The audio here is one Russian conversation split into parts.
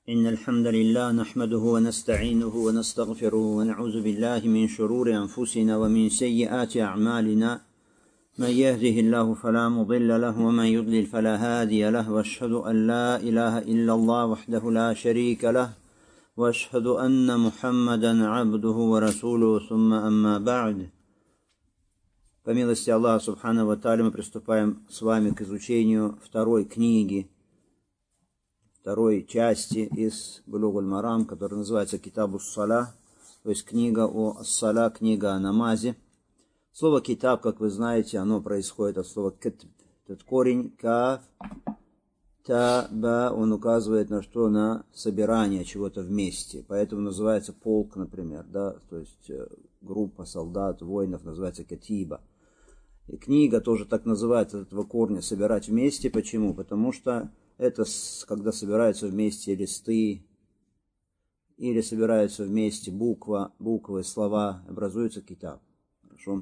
إن الحمد لله نحمده ونستعينه ونستغفره ونعوذ بالله من شرور أنفسنا ومن سيئات أعمالنا من يهده الله فلا مضل له ومن يضلل فلا هادي له وأشهد أن لا إله إلا الله وحده لا شريك له وأشهد أن محمدا عبده ورسوله ثم أما بعد. По милости Аллаха Субхану ва Тааля мы приступаем с вами к изучению второй книги, второй части из Булуг аль-Марам, которая называется Китабу ас-Саля, то есть книга о ас-Саля, книга о намазе. Слово «китаб», как вы знаете, оно происходит от слова «китб». Этот корень «каф», «та», «ба», он указывает на что? На собирание чего-то вместе. Поэтому называется полк, например, да, то есть группа солдат, воинов называется «катиба». И книга тоже так называется, от этого корня «собирать вместе». Почему? Потому что это когда собираются вместе листы или собираются вместе буквы, слова, образуется китаб. Хорошо.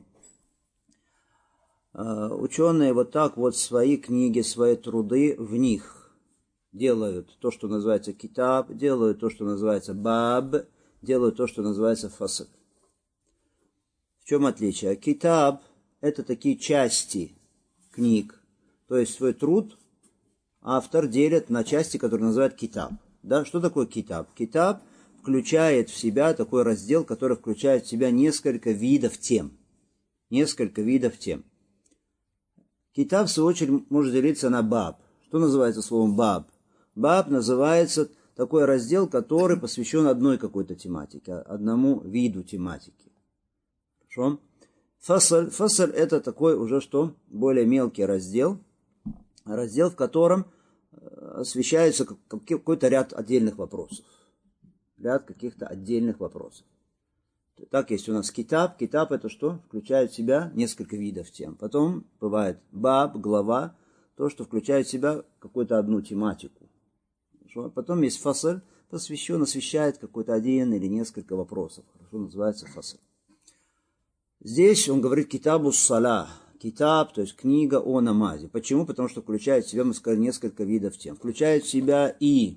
Ученые вот так вот свои книги, свои труды, в них делают то, что называется китаб, делают то, что называется баб, делают то, что называется фасл. В чем отличие? Китаб – это такие части книг, то есть свой труд автор делит на части, которые называют китаб. Да? Что такое китаб? Китаб включает в себя такой раздел, который включает в себя несколько видов тем. Несколько видов тем. Китаб, в свою очередь, может делиться на баб. Что называется словом баб? Баб называется такой раздел, который посвящен одной какой-то тематике, одному виду тематики. Хорошо? Фасль. Фасль – это такой уже что? Более мелкий раздел, в котором освещается какой-то ряд отдельных вопросов. Ряд каких-то отдельных вопросов. Так, есть у нас китаб. Китаб это что? Включает в себя несколько видов тем. Потом бывает баб, глава, то, что включает в себя какую-то одну тематику. Хорошо? Потом есть фасль, освещает какой-то один или несколько вопросов. Хорошо, называется фасль. Здесь он говорит китабу ас-Саля. Китаб, то есть книга о намазе. Почему? Потому что включает в себя, мы сказали, несколько видов тем. Включает в себя и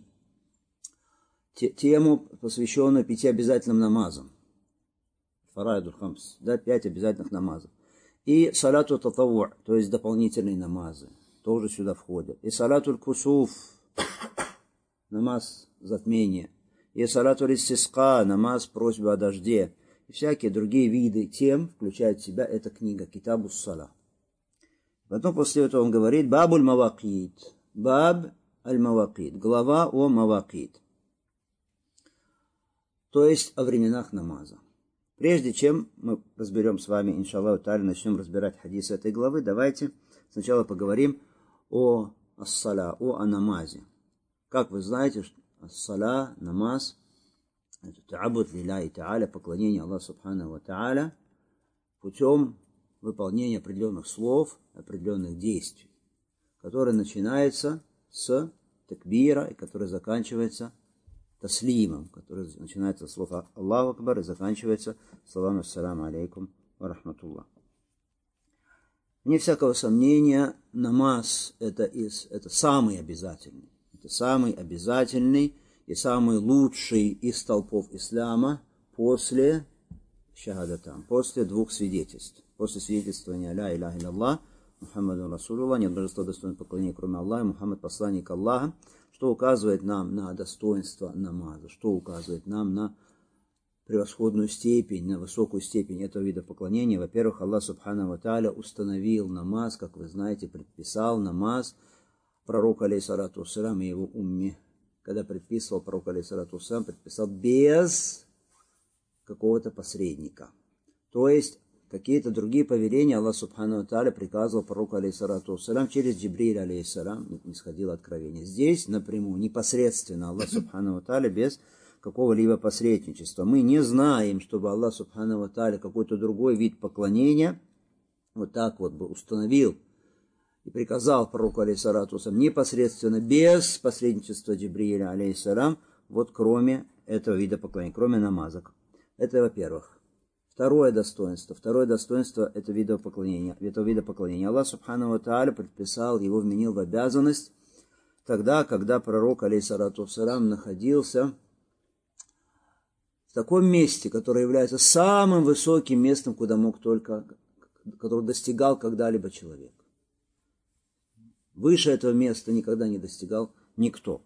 тему, посвященную 5 обязательным намазам. Фарайдуль хамс, да, 5 обязательных намазов. И салату татаву, то есть дополнительные намазы, тоже сюда входят. И салатуль кусуф, намаз затмения. И салатуль истиска, намаз просьбы о дожде. И всякие другие виды тем включает в себя эта книга Китабу ас-Саля. Потом после этого он говорит бабуль мавакид. Баб аль-мавакид. Глава о мавакид. То есть о временах намаза. Прежде чем мы разберем с вами, иншаллаху та'аля, начнем разбирать хадис этой главы, давайте сначала поговорим о ас-Саля, о намазе. Как вы знаете, ас-Саля, намаз, это та'абуд лилляхи та'аля, поклонение Аллаху субхану ва та'аля путем выполнения определенных слов, определенных действий, которые начинается с такбира и которые заканчивается таслимом, который начинается с слов Аллаху Акбар и заканчивается словами ассаляму алейкум ва рахматуллах. Вне всякого сомнения, намаз это самый обязательный. Это самый обязательный и самый лучший из столпов ислама после шахадатам, после двух свидетельств. После свидетельствования ля иляха илlallah, Мухаммаду Расулуллах, нет божества достойного поклонения, кроме Аллаха, Мухаммад посланник Аллаха, что указывает нам на достоинство намаза, что указывает нам на превосходную степень, на высокую степень этого вида поклонения. Во-первых, Аллах Субхану ва Тааля установил намаз, как вы знаете, предписал намаз пророку алейхиссалату вассалям и его умме. Когда предписывал пророк алейхиссалату вассалям, предписал без какого-то посредника. То есть какие-то другие повеления Аллах Субхану ва Тааля приказывал пророку алейхиссалату вассалям через Джибриля алейхиссалям, не сходило откровение. Здесь напрямую, непосредственно Аллах Субхану ва Тааля без какого-либо посредничества. Мы не знаем, чтобы Аллах Субхану ва Тааля какой-то другой вид поклонения вот так вот бы установил и приказал пророку алейхиссалату вассалям непосредственно, без посредничества Джибриля алейхиссалям, вот кроме этого вида поклонения, кроме намаза. Это во-первых. Второе достоинство этого вида поклонения. Аллах Субхану ва Тааля предписал, его вменил в обязанность тогда, когда пророк, алейхиссалату вассалям, находился в таком месте, которое является самым высоким местом, который достигал когда-либо человек. Выше этого места никогда не достигал никто.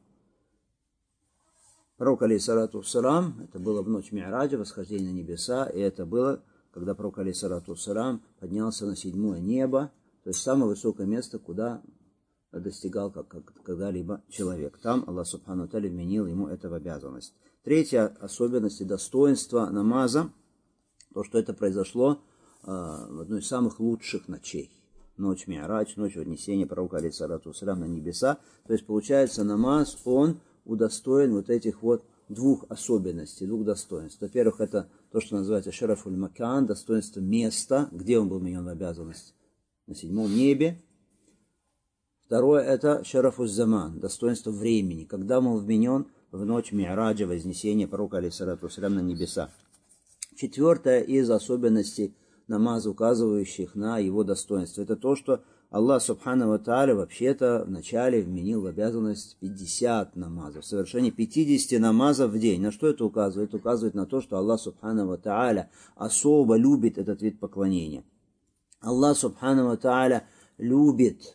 Пророк, алейхиссалату вассалям, это было в ночь Ми'раджа, восхождение на небеса, и это было, когда пророк, алейхиссалату вассалям, поднялся на 7-е небо, то есть самое высокое место, куда достигал когда-либо человек. Там Аллах Субхану Тааля вменил ему это в обязанность. Третья особенность и достоинство намаза, то, что это произошло в одной из самых лучших ночей. Ночь Ми'радж, ночь вознесения пророка, алейхиссалату вассалям, на небеса. То есть, получается, намаз, он удостоен вот этих вот двух особенностей, двух достоинств. Во-первых, это то, что называется шарафуль макан, достоинство места, где он был вменен в обязанность, на 7-м небе. Второе, это шарафус заман, достоинство времени, когда он вменен в ночь Ми'раджа, вознесения пророка, алейхиссалату вассалям, на небеса. Четвертое из особенностей намаза, указывающих на его достоинство, это то, что Аллах Субхану ва Тааля вообще-то вначале вменил в обязанность 50 намазов, совершение 50 намазов в день. На что это указывает? Это указывает на то, что Аллах Субхану ва Тааля особо любит этот вид поклонения. Аллах Субхану ва Тааля любит,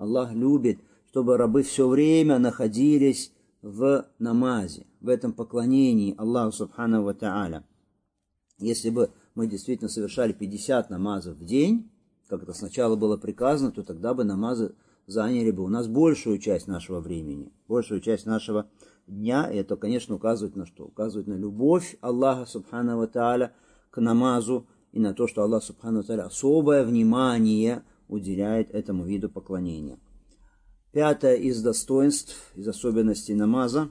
чтобы рабы все время находились в намазе, в этом поклонении Аллаху Субхану ва Тааля. Если бы мы действительно совершали 50 намазов в день, как это сначала было приказано, то тогда бы намазы заняли бы у нас большую часть нашего времени, большую часть нашего дня. И это, конечно, указывает на что? Указывает на любовь Аллаха Субхану ва Тааля к намазу и на то, что Аллах Субхану ва Тааля особое внимание уделяет этому виду поклонения. Пятое из достоинств, из особенностей намаза,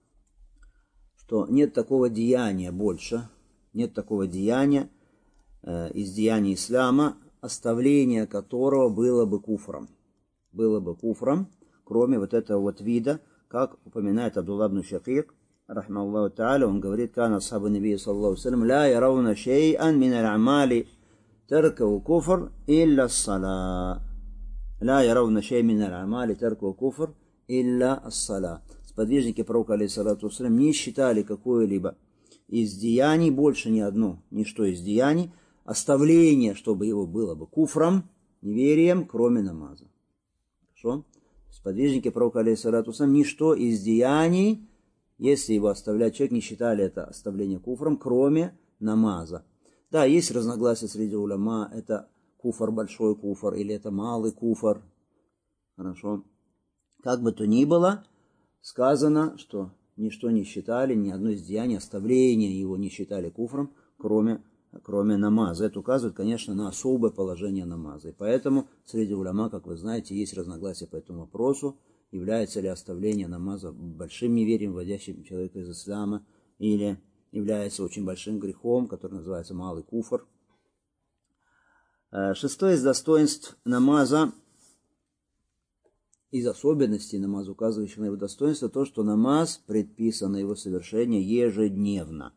что нет такого деяния больше, нет такого деяния из деяний ислама, оставление которого было бы куфром, кроме вот этого вот вида, как упоминает Абдулла ибн Шакик, рахмаллаху та'аля, он говорит: «Кана асхабу набия саллаллаху алейхи ва саллям ла ярауна шей'ан мин аль-амали таркаху куфр илля ас-сала». Ла ярауна шей'ан мин аль-амали таркаху куфр илля ас-сала. Сподвижники пророка, алейхиссалату вассалям, не считали какое-либо из деяний, больше ни одно, ничто из деяний, оставление, чтобы его было бы куфром, неверием, кроме намаза. Хорошо? Сподвижники пророка, алейхиссалату вассалям, ничто из деяний, если его оставлять, человек не считали это оставление куфром, кроме намаза. Да, есть разногласия среди уляма, это куфр, большой куфр, или это малый куфр. Хорошо? Как бы то ни было, сказано, что ничто не считали, ни одно из деяний, оставление его не считали куфром, кроме намаза. Это указывает, конечно, на особое положение намаза. И поэтому среди уляма, как вы знаете, есть разногласия по этому вопросу, является ли оставление намаза большим неверием, вводящим человека из ислама, или является очень большим грехом, который называется малый куфр. Шестое из достоинств намаза, из особенностей намаза, указывающих на его достоинство, то, что намаз предписано его совершение ежедневно.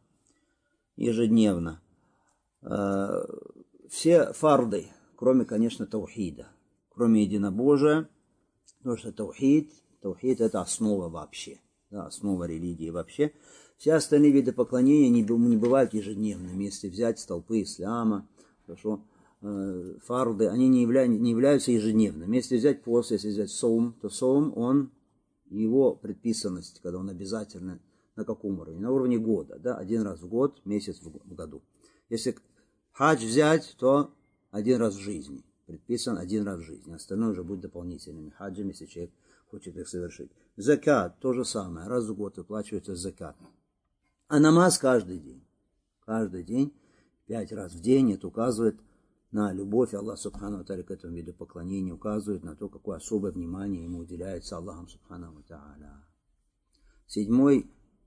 Все фарды, кроме, конечно, таухида, кроме единобожия, потому что таухид это основа вообще, да, основа религии вообще. Все остальные виды поклонения не бывают ежедневными. Если взять столпы ислама, хорошо, фарды, они не являются ежедневными. Если взять пост, если взять соум, то соум, его предписанность, когда он обязательно, на каком уровне? На уровне года, да, один раз в год, месяц в году. Если хадж взять, то один раз в жизни. Предписан один раз в жизни. Остальное уже будет дополнительными хаджами, если человек хочет их совершить. Закат, то же самое. Раз в год выплачивается закат. А намаз каждый день. Каждый день, 5 раз в день. Это указывает на любовь Аллаха Субхану ва Тааля к этому виду поклонения. Указывает на то, какое особое внимание ему уделяется Аллахом Субхану ва Тааля. Седьмое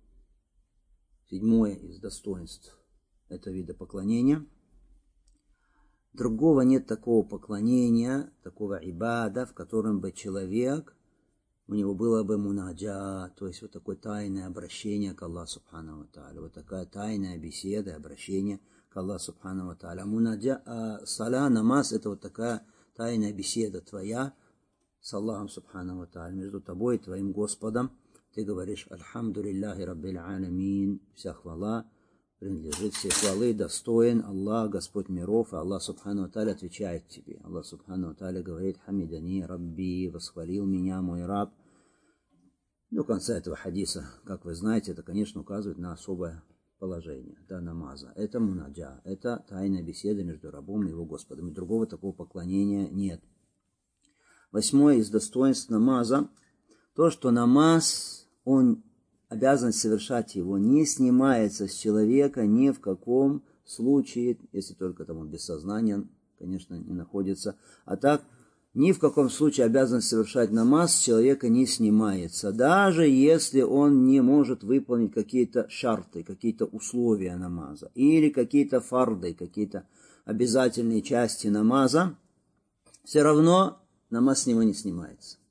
из достоинств этого вида поклонения. Другого нет такого поклонения, такого ибада, в котором бы человек, у него было бы мунаджа, то есть вот такое тайное обращение к Аллаху Субхану ва Тааля, вот такая тайная беседа, обращение к Аллаху Субхану ва Тааля. Мунаджа, сала, намаз, это вот такая тайная беседа твоя с Аллахом Субхану ва Тааля, между тобой и твоим Господом. Ты говоришь: Альхамду лилляхи раббил алямин, вся хвала принадлежит, все хвалы достоин Аллах, Господь миров, и Аллах Субхану ва Тааля отвечает тебе. Аллах Субхану ва Тааля говорит: Хамидани Рабби, восхвалил меня мой раб. До конца этого хадиса, как вы знаете, это, конечно, указывает на особое положение, да, намаза. Это мунаджа, это тайная беседа между рабом и его Господом. И другого такого поклонения нет. 8 из достоинств намаза, то, что намаз, он обязан совершать его, не снимается с человека ни в каком случае, если только там он без сознания, конечно, не находится. А так, ни в каком случае обязанность совершать намаз с человека не снимается, даже если он не может выполнить какие-то шарты, какие-то условия намаза, или какие-то фарды, какие-то обязательные части намаза, все равно намаз с него не снимается.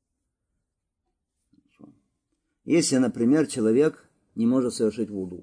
Если, например, человек не может совершить вуду,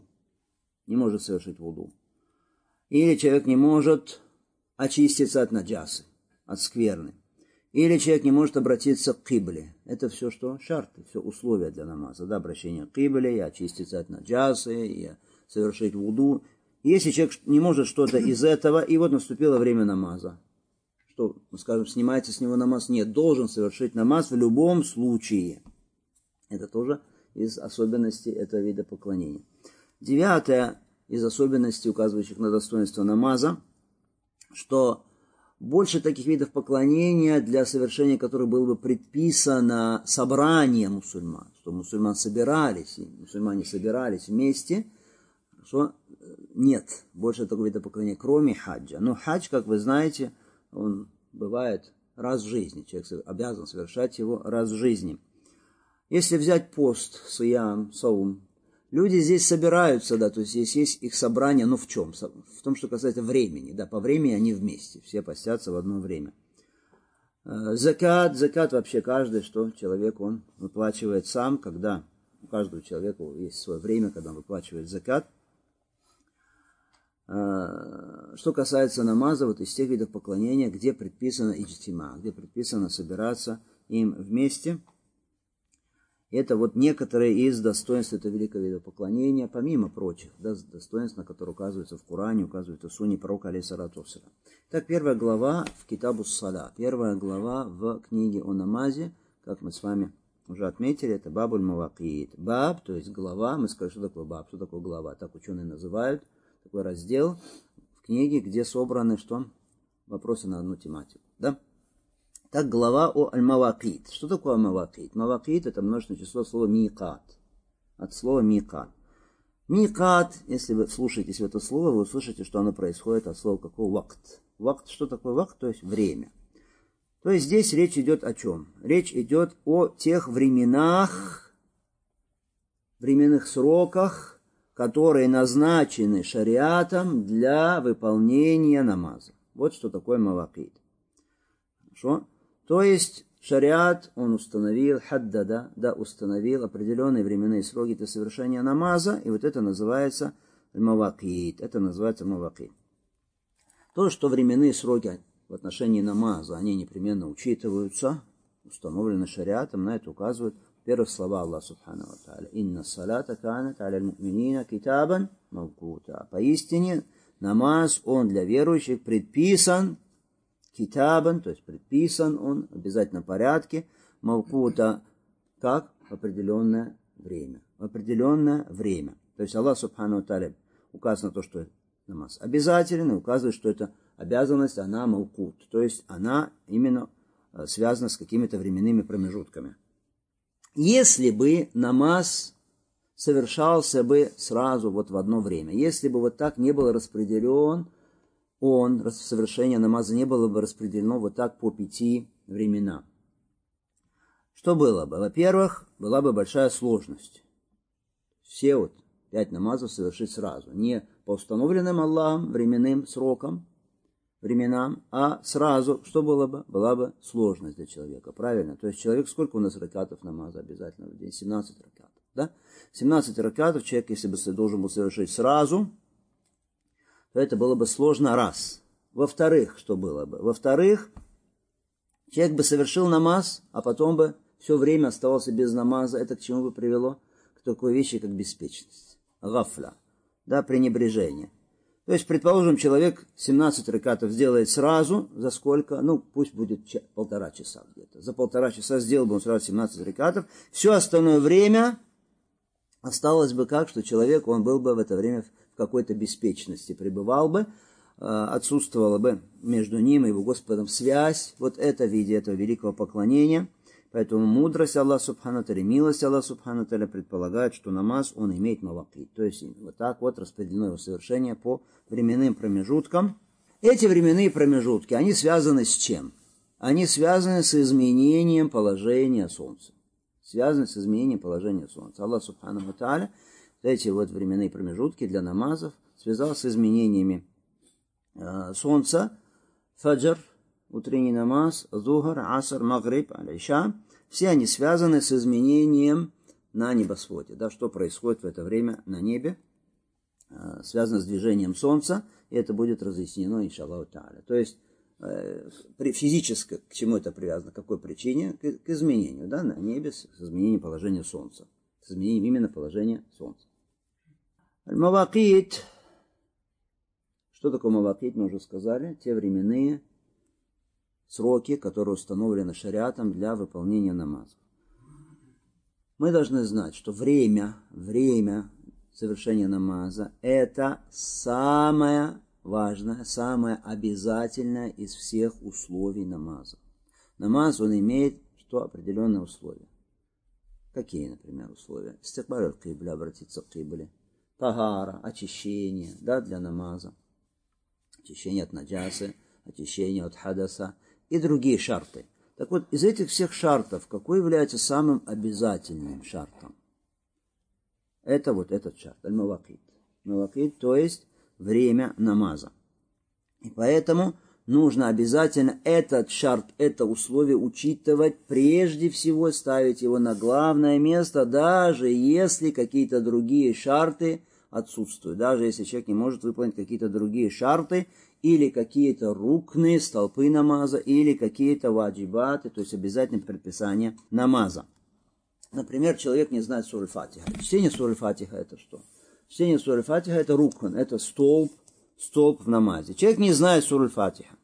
или человек не может очиститься от наджасы, от скверны, или человек не может обратиться к кибле. Это все что? Шарты, все условия для намаза. Да, обращение к кибле, и очиститься от наджасы, и совершить вуду. Если человек не может что-то из этого, и вот наступило время намаза, что, мы скажем, снимается с него намаз? Нет, должен совершить намаз в любом случае. Это тоже из особенностей этого вида поклонения. 9 из особенностей, указывающих на достоинство намаза, что больше таких видов поклонения, для совершения которых было бы предписано собрание мусульман, что мусульмане собирались вместе, что нет больше такого вида поклонения, кроме хаджа. Но хадж, как вы знаете, он бывает раз в жизни, человек обязан совершать его раз в жизни. Если взять пост, сиям, саум, люди здесь собираются, да, то есть здесь есть их собрание, но в чем? В том, что касается времени, да, по времени они вместе, все постятся в одно время. Закат вообще каждый, что человек, он выплачивает сам, когда у каждого человека есть свое время, когда он выплачивает закат. Что касается намаза, вот из тех видов поклонения, где предписано иджтима, где предписано собираться им вместе. Это вот некоторые из достоинств этого великого вида поклонения, помимо прочих, да, достоинств, на которые указываются в Коране, указываются в Сунне пророка алейхиссалату вассалям. Так, 1 глава в Китабу Ссала, 1 глава в книге о намазе, как мы с вами уже отметили, это Бабуль Мавакит. Баб, то есть глава, мы скажем, что такое баб, что такое глава, так ученые называют, такой раздел в книге, где собраны что? Вопросы на одну тематику, да? Так, глава о аль-мавакит. Что такое мавакит? Мавакит — это множественное число слова микат. От слова микат. Микат, если вы слушаетесь в это слово, вы услышите, что оно происходит от слова какого? Вакт. Вакт, что такое вакт? То есть время. То есть здесь речь идет о чем? Речь идет о тех временных сроках, которые назначены шариатом для выполнения намаза. Вот что такое мавакит. Хорошо? То есть шариат, он установил, установил определенные временные сроки для совершения намаза, и вот это называется мавакит. Это называется мавакит. То, что временные сроки в отношении намаза, они непременно учитываются, установлены шариатом, на это указывают первых слова Аллаха Субхану ва Тааля. «Инна салата канат аля аль-му'минина китабан мавкута». Поистине, намаз, он для верующих предписан китабан, то есть предписан он в обязательном порядке, мавкута, как? В определенное время. В определенное время. То есть Аллах Субхану ва Тааля указано то, что намаз обязателен, и указывает, что эта обязанность, она мавкут, то есть она именно связана с какими-то временными промежутками. Если бы намаз совершался бы сразу вот в одно время, если бы вот так не был распределен, совершение намаза не было бы распределено вот так по 5 временам. Что было бы? Во-первых, была бы большая сложность. Все вот 5 намазов совершить сразу. Не по установленным Аллахом временным временам, а сразу, что было бы? Была бы сложность для человека, правильно? То есть человек, сколько у нас ракатов намаза обязательно в день? 17 ракатов, да? 17 ракатов человек, если бы должен был совершить сразу, то это было бы сложно, раз. Во-вторых, что было бы? Во-вторых, Человек бы совершил намаз, а потом бы все время оставался без намаза. Это к чему бы привело? К такой вещи, как беспечность. Гафля. Да, пренебрежение. То есть, предположим, человек 17 ракатов сделает сразу, за сколько? Ну, пусть будет 1,5 часа где-то. За 1,5 часа сделал бы он сразу 17 ракатов. Все остальное время осталось бы как, что человек, он был бы в это время в какой-то беспечности, пребывал бы, отсутствовала бы между ним и его Господом связь. Вот это в виде этого великого поклонения. Поэтому мудрость Аллаха Субхану Тааля, милость Аллаха Субхану Тааля предполагает, что намаз, он имеет мавакит. То есть вот так вот распределено его совершение по временным промежуткам. Эти временные промежутки, они связаны с чем? Они связаны с изменением положения Солнца. Связаны с изменением положения Солнца. Аллах Субхану Тааля эти вот временные промежутки для намазов связал с изменениями Солнца, фаджр, утренний намаз, зухр, аср, магриб, аль-иша, все они связаны с изменением на небосводе. Да, что происходит в это время на небе, связано с движением Солнца, и это будет разъяснено, иншаллаху тааля. То есть, физически, к чему это привязано, к какой причине? К изменению, да, на небе, с изменением положения Солнца. С изменением именно положения Солнца. Аль-мавакит. Что такое мавакит, мы уже сказали. Те временные сроки, которые установлены шариатом для выполнения намаза. Мы должны знать, что время совершения намаза – это самое важное, самое обязательное из всех условий намаза. Намаз, он имеет что? Определенные условия. Какие, например, условия? Истикбаль аль-кибля, обратиться к кибле. Тагара, очищение, да, для намаза. Очищение от наджасы, очищение от хадаса и другие шарты. Так вот, из этих всех шартов, какой является самым обязательным шартом? Это вот этот шарт, аль-мавакит. Мавакит, то есть время намаза. И поэтому нужно обязательно этот шарт, это условие учитывать, прежде всего ставить его на главное место, даже если какие-то другие шарты отсутствуют. Даже если человек не может выполнить какие-то другие шарты, или какие-то рукны, столпы намаза, или какие-то ваджибаты, то есть обязательные предписания намаза. Например, человек не знает суры Фатиха. Чтение суры Фатиха это что? Чтение суры Фатиха это рукн, это столб в намазе. Человек не знает суры Фатиха.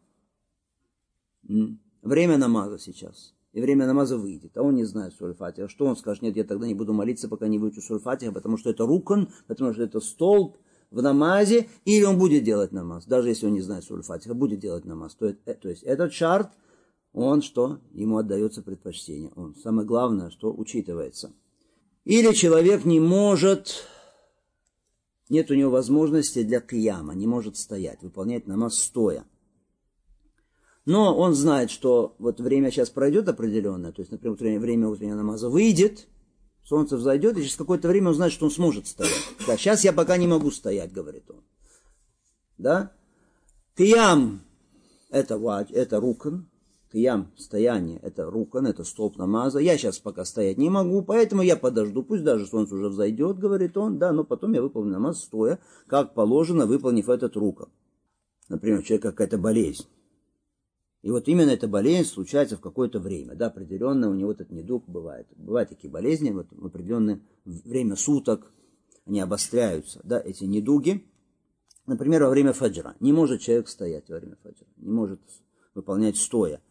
Время намаза сейчас. И время намаза выйдет, а он не знает суры Фатиха. Что он скажет? Нет, я тогда не буду молиться, пока не выучу суры Фатиха, потому что это рукн, потому что это столб в намазе, или он будет делать намаз, даже если он не знает суры Фатиха, будет делать намаз. То есть этот шарт, он что? Ему отдается предпочтение. Он самое главное, что учитывается. Или человек не может, нет у него возможности для кияма, не может стоять, выполнять намаз стоя. Но он знает, что вот время сейчас пройдет определенное, то есть, например, время утреннего намаза выйдет, солнце взойдет, и через какое-то время он знает, что он сможет стоять. Да, сейчас я пока не могу стоять, говорит он. Да? Киям это рукн. Киям, стояние, это рукн, это столб намаза. Я сейчас пока стоять не могу, поэтому я подожду. Пусть даже солнце уже взойдет, говорит он, да, но потом я выполню намаз стоя, как положено, выполнив этот рукн. Например, у человека какая-то болезнь. И вот именно эта болезнь случается в какое-то время, да, определенно у него этот недуг бывает. Бывают такие болезни вот, в определенное время суток, они обостряются, да, эти недуги. Например, во время фаджра. Не может человек стоять во время фаджра, не может выполнять стоя.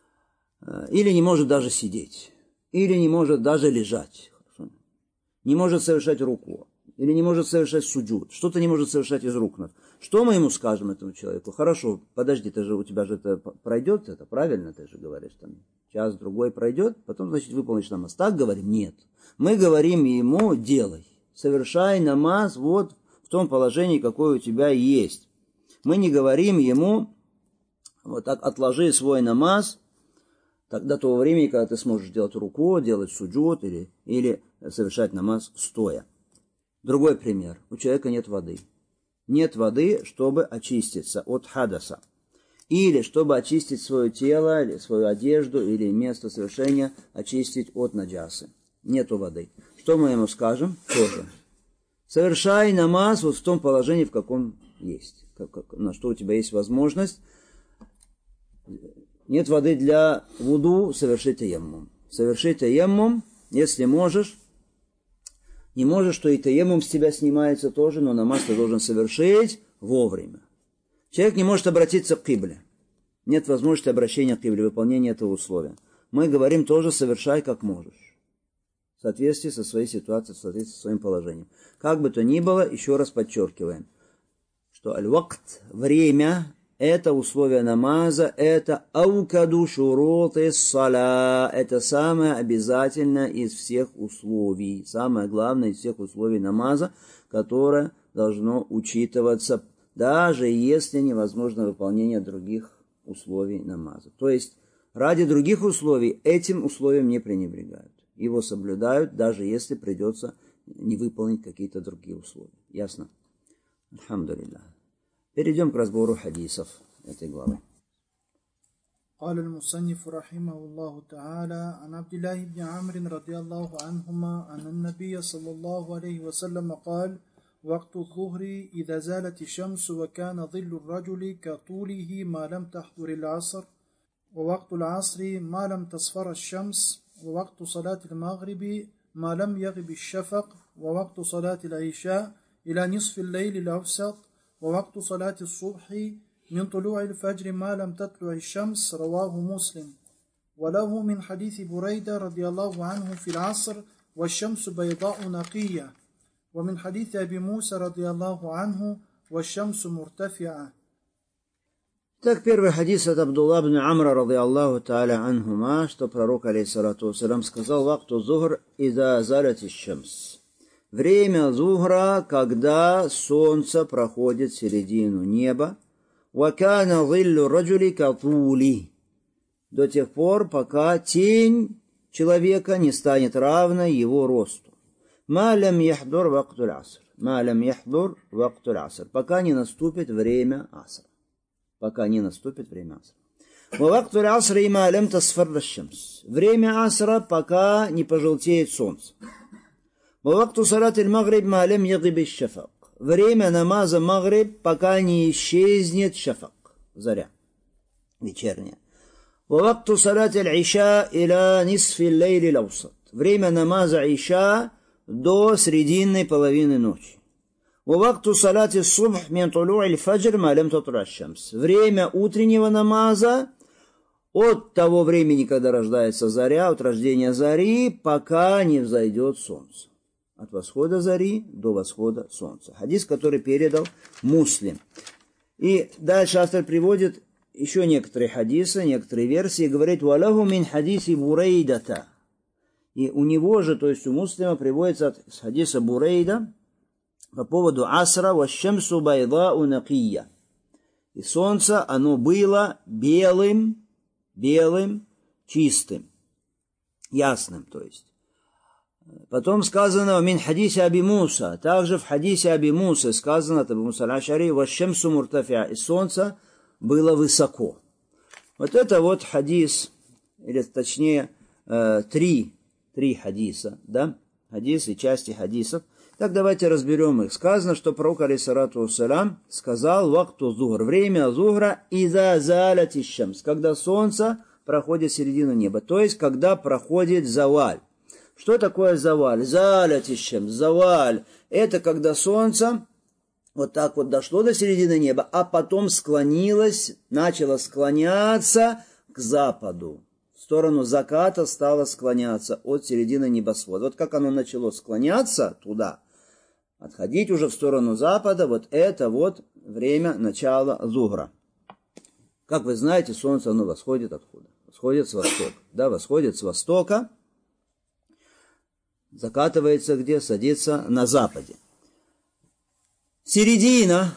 Или не может даже сидеть, или не может даже лежать, не может совершать руку, или не может совершать суджуд, что-то не может совершать из рукнов. Что мы ему скажем, этому человеку? Хорошо, подожди, у тебя же это пройдет, это правильно, ты же говоришь, там, час-другой пройдет, потом, значит, выполнишь намаз. Так говорим? Нет. Мы говорим ему, делай, совершай намаз вот в том положении, какое у тебя есть. Мы не говорим ему, вот так, отложи свой намаз, до того времени, когда ты сможешь делать руку, делать суджуд или совершать намаз стоя. Другой пример. У человека нет воды. Нет воды, чтобы очиститься от хадаса. Или чтобы очистить свое тело, или свою одежду, или место совершения, очистить от наджасы. Нету воды. Что мы ему скажем? Тоже. Совершай намаз вот в том положении, в каком есть. На что у тебя есть возможность. Нет воды для вуду, соверши таяммум. Соверши таяммум, если можешь. Не можешь, то и таяммум с тебя снимается тоже, но намаз ты должен совершить вовремя. Человек не может обратиться к кибле. Нет возможности обращения к кибле, выполнения этого условия. Мы говорим тоже совершай как можешь. В соответствии со своей ситуацией, в соответствии со своим положением. Как бы то ни было, еще раз подчеркиваем, что аль-вакт, время, это условие намаза, это аукаду шуруты ссаля, это самое обязательное из всех условий, самое главное из всех условий намаза, которое должно учитываться, даже если невозможно выполнение других условий намаза. То есть, ради других условий этим условием не пренебрегают. Его соблюдают, даже если придется не выполнить какие-то другие условия. Ясно? Альхамдулиллах. Перейдем к разбору хадисов этой главы. قال المصنف رحمه الله تعالى عن عبد الله بن عمرو رضي الله عنهما أن النبي صلى الله عليه وسلم قال وقت الظهر إذا زالت الشمس وكان ظل الرجل كطوله ما لم تحضر العصر ووقت العصر ما لم تصفر الشمس ووقت صلاة المغرب ما لم يغب الشفق ووقت صلاة العشاء إلى نصف الليل الأوسط ووقت صلاة الصبح من طلوع الفجر ما لم تطلع الشمس رواه مسلم وله من حديث بريدة رضي الله عنه في العصر والشمس بيضاء نقية ومن حديث أبي موسى رضي الله عنه والشمس مرتفعة. Так, первый хадис от Абдулла ибн Амра, ради Аллаху та'аля анхума, что пророк, алейхиссалату вассалям, сказал: «Вакту зухр иза залят иш-шамс». Время зухра, когда солнце проходит середину неба. «Вакана зиллю раджули катули». До тех пор, пока тень человека не станет равной его росту. «Ма лям яхдур вактуль аср». «Ма лям яхдур вактуль аср». Пока не наступит время асра. Пока не наступит время асра. «Вактуль аср и ма лям тасфар аш-шамс». Время асра, пока не пожелтеет солнце. «Вакту салат аль-магриб ма лям ягиб аш-шафак». Время намаза магриб, пока не исчезнет шафак, заря, вечерняя. «Вакту салат аль-иша иля нисфи лейли лаусат». Время намаза иша до срединной половины ночи. «Вакту салат аль-субх мин тулу аль-фаджр ма лям татла аш-шамс». Время утреннего намаза от того времени, когда рождается заря, от рождения зари, пока не взойдет солнце. От восхода зари до восхода солнца. Хадис, который передал Муслим. И дальше автор приводит еще некоторые хадисы, некоторые версии, и говорит: «Валаху мин хадиси Бурейдата». И у него же, то есть у Муслима, приводится с хадиса Бурейда по поводу асра ващамсу байдау накия. И солнце, оно было белым, чистым, ясным, то есть. Потом сказано мин хадисе Аби Муса. Также в хадисе Аби Муса сказано от Абу Муса аль-Аш'ари ващамсу муртафиа. И солнце было высоко. Вот это вот хадис, или точнее три хадиса, да? Хадисы, части хадисов. Так давайте разберем их. Сказано, что пророк, алейхиссалату вассалям, сказал вакту зухр. Время зухра иза залят иш-шамс. Когда солнце проходит середину неба. То есть, когда проходит заваль. Что такое заваль? Залят иш-шамс. Заваль. Это когда солнце вот так вот дошло до середины неба, а потом склонилось, начало склоняться к западу. В сторону заката стало склоняться от середины небосвода. Вот как оно начало склоняться туда, отходить уже в сторону запада, вот это вот время начала зухра. Как вы знаете, солнце оно восходит откуда? Восходит с востока. Да, восходит с востока, закатывается где? Садится на западе. Середина,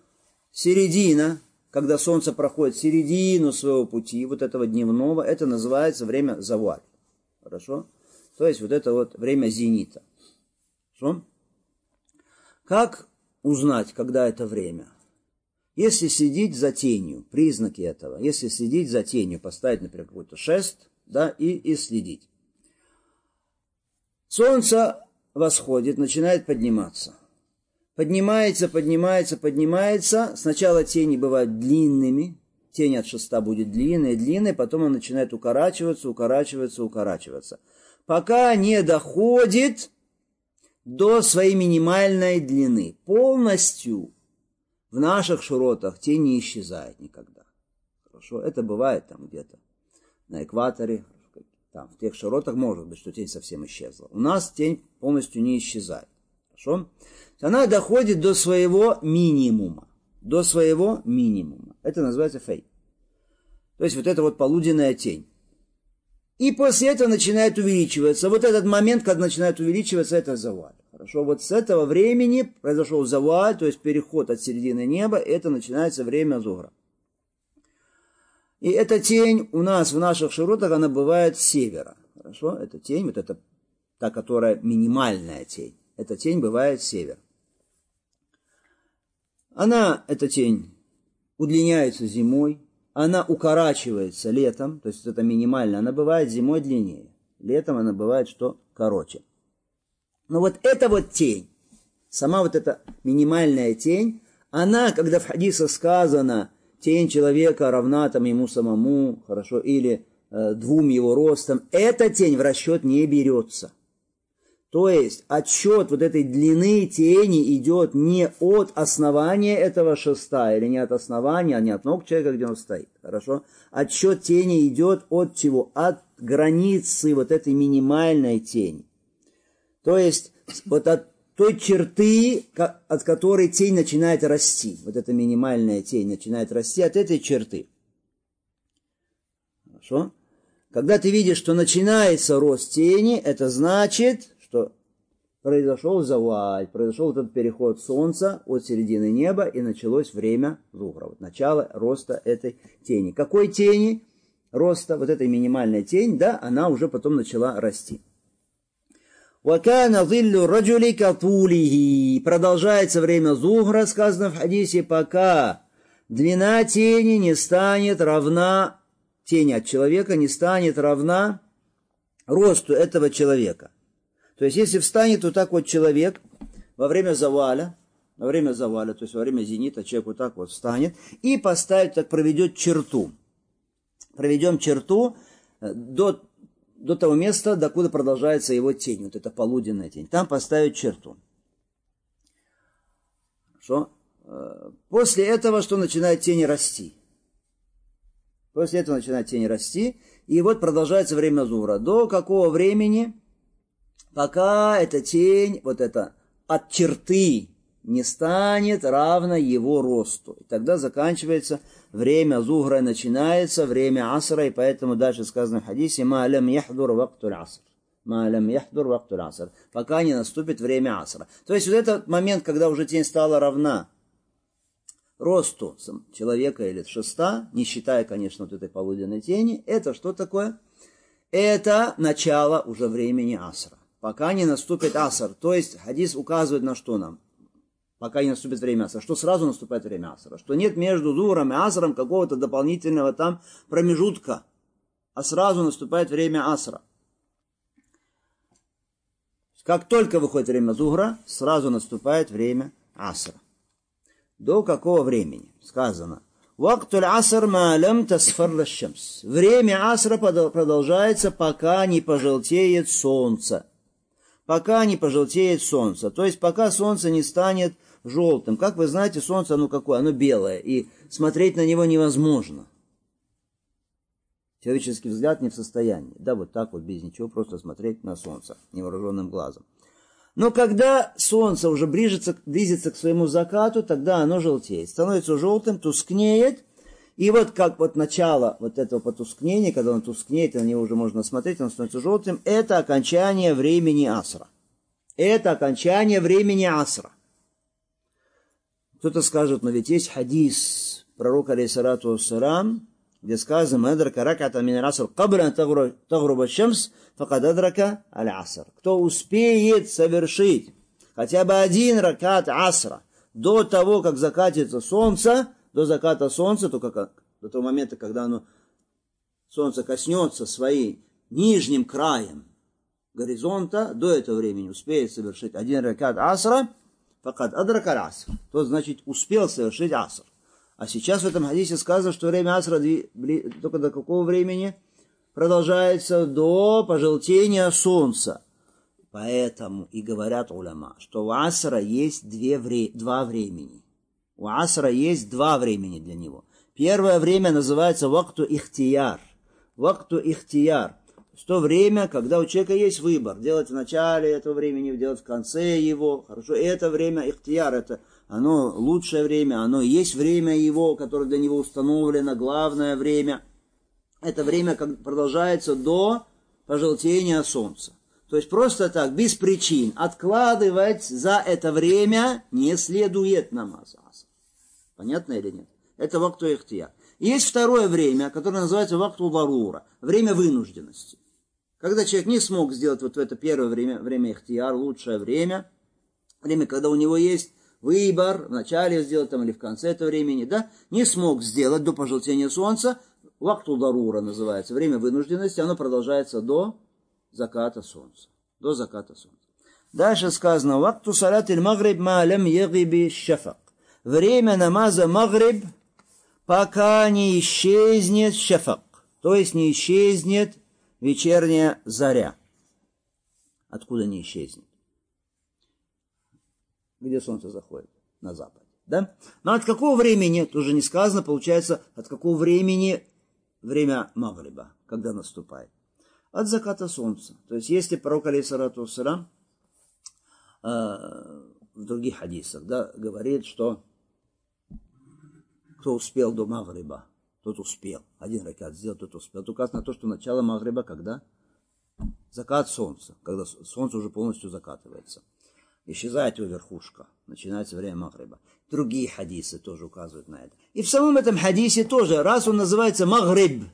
когда солнце проходит середину своего пути, вот этого дневного, это называется время заваль. Хорошо? То есть вот это вот время зенита. Хорошо? Как узнать, когда это время? Если следить за тенью, признаки этого, если следить за тенью, поставить, например, какой-то шест, да, и следить. Солнце восходит, начинает подниматься. Поднимается. Сначала тени бывают длинными, Тень от шеста будет длинной, потом она начинает укорачиваться, пока не доходит до своей минимальной длины. Полностью в наших широтах тень не исчезает никогда. Хорошо, это бывает там где-то на экваторе, там в тех широтах может быть, что тень совсем исчезла. У нас тень полностью не исчезает. Хорошо? Она доходит до своего минимума. Это называется фей. То есть вот это вот полуденная тень. И после этого начинает увеличиваться. Вот этот момент, когда начинает увеличиваться, это заваль. Хорошо, вот с этого времени произошел заваль, то есть переход от середины неба, это начинается время зухра. И эта тень у нас в наших широтах, она бывает с севера. Хорошо, эта тень, вот это та, которая минимальная тень, эта тень бывает с севера. Эта тень, удлиняется зимой, она укорачивается летом, то есть это минимально, она бывает зимой длиннее. Летом она бывает, что короче. Но вот эта вот тень, сама вот эта минимальная тень, она, когда в хадисах сказано, тень человека равна там ему самому, хорошо, или 2 его ростом, эта тень в расчет не берется. То есть отсчет вот этой длины тени идет не от основания этого шеста, или не от основания, не от ног человека, где он стоит. Хорошо? Отсчет тени идет от чего? От границы вот этой минимальной тени. То есть вот от той черты, от которой тень начинает расти. Вот эта минимальная тень начинает расти от этой черты. Хорошо? Когда ты видишь, что начинается рост тени, это значит, что произошел заваль, произошел этот переход солнца от середины неба, и началось время зухра, вот начало роста этой тени. Какой тени? Роста, вот этой минимальной тень, да, она уже потом начала расти. Продолжается время зухра, сказано в хадисе, пока длина тени не станет равна, тень от человека не станет равна росту этого человека. То есть, если встанет вот так вот человек во время заваля, то есть во время зенита человек вот так вот встанет и поставит, так проведет черту. Проведем черту до того места, докуда продолжается его тень, вот эта полуденная тень. Там поставить черту. Хорошо? После этого что начинает тень расти? И вот продолжается время зухра. До какого времени? Пока эта тень, вот эта от черты не станет равна его росту. И тогда заканчивается время зухра, начинается время асра, и поэтому дальше сказано в хадисе «Ма лям яхдур вактуль аср». Пока не наступит время асра. То есть вот этот момент, когда уже тень стала равна росту человека или шеста, не считая, конечно, вот этой полуденной тени, это что такое? Это начало уже времени асра. Пока не наступит аср. То есть хадис указывает на что нам? Пока не наступит время асра. Что сразу наступает время асра? Что нет между зухром и асром какого-то дополнительного там промежутка. А сразу наступает время асра. Как только выходит время зухра, сразу наступает время асра. До какого времени? Сказано. Вактуль аср ма лям тасфарра шамс. Время асра продолжается, пока не пожелтеет солнце. Пока не пожелтеет солнце. То есть, пока солнце не станет желтым. Как вы знаете, солнце, оно какое? Оно белое. И смотреть на него невозможно. Человеческий взгляд не в состоянии. Да, вот так вот, без ничего, просто смотреть на солнце невооруженным глазом. Но когда солнце уже близится к своему закату, тогда оно желтеет. Становится желтым, тускнеет. И вот как вот начало вот этого потускнения, когда он тускнеет, и на него уже можно смотреть, он становится желтым, это окончание времени асра. Кто-то скажет, но ведь есть хадис пророка алейхиссалату вассалам, где сказано, «Мадрака раката мин аср, кабля тагруба шамс, факад адрака аль-аср». Кто успеет совершить хотя бы один ракат асра до того, как закатится солнце, до заката солнца, только до того момента, когда солнце коснется своим нижним краем горизонта, до этого времени успеет совершить один ракат асра, факад адрака аль-аср. То значит, успел совершить аср. А сейчас в этом хадисе сказано, что время асра только до какого времени? Продолжается до пожелтения солнца. Поэтому и говорят уляма, что у асра есть два времени. У асра есть два времени для него. Первое время называется вакту ихтияр. Вакту ихтияр. То время, когда у человека есть выбор. Делать в начале этого времени, делать в конце его. Хорошо, это время ихтияр, это оно лучшее время, оно и есть время его, которое для него установлено, главное время. Это время продолжается до пожелтения солнца. То есть просто так, без причин, откладывать за это время не следует намаз. Понятно или нет? Это вакту ихтияр. Есть второе время, которое называется вакту дарура, время вынужденности. Когда человек не смог сделать вот в это первое время, время ихтияр, лучшее время, когда у него есть выбор, в начале сделать там или в конце этого времени, да, не смог сделать до пожелтения солнца, вакту дарура называется, время вынужденности, оно продолжается до заката солнца. До заката солнца. Дальше сказано, вакту салатиль магриб ма лям ягиби шафак. Время намаза магриб, пока не исчезнет шафак, то есть не исчезнет вечерняя заря. Откуда не исчезнет? Где солнце заходит? На западе. Да? Но от какого времени, тоже не сказано, получается, от какого времени время магриба, когда наступает? От заката солнца. То есть, если пророк, алейхиссалату вассалям, в других хадисах, да, говорит, что кто успел до магриба, тот успел. Один ракат сделал, тот успел. Это указано на то, что начало магриба когда? Закат солнца, когда солнце уже полностью закатывается. Исчезает его верхушка, начинается время магриба. Другие хадисы тоже указывают на это. И в самом этом хадисе тоже, раз он называется магриб,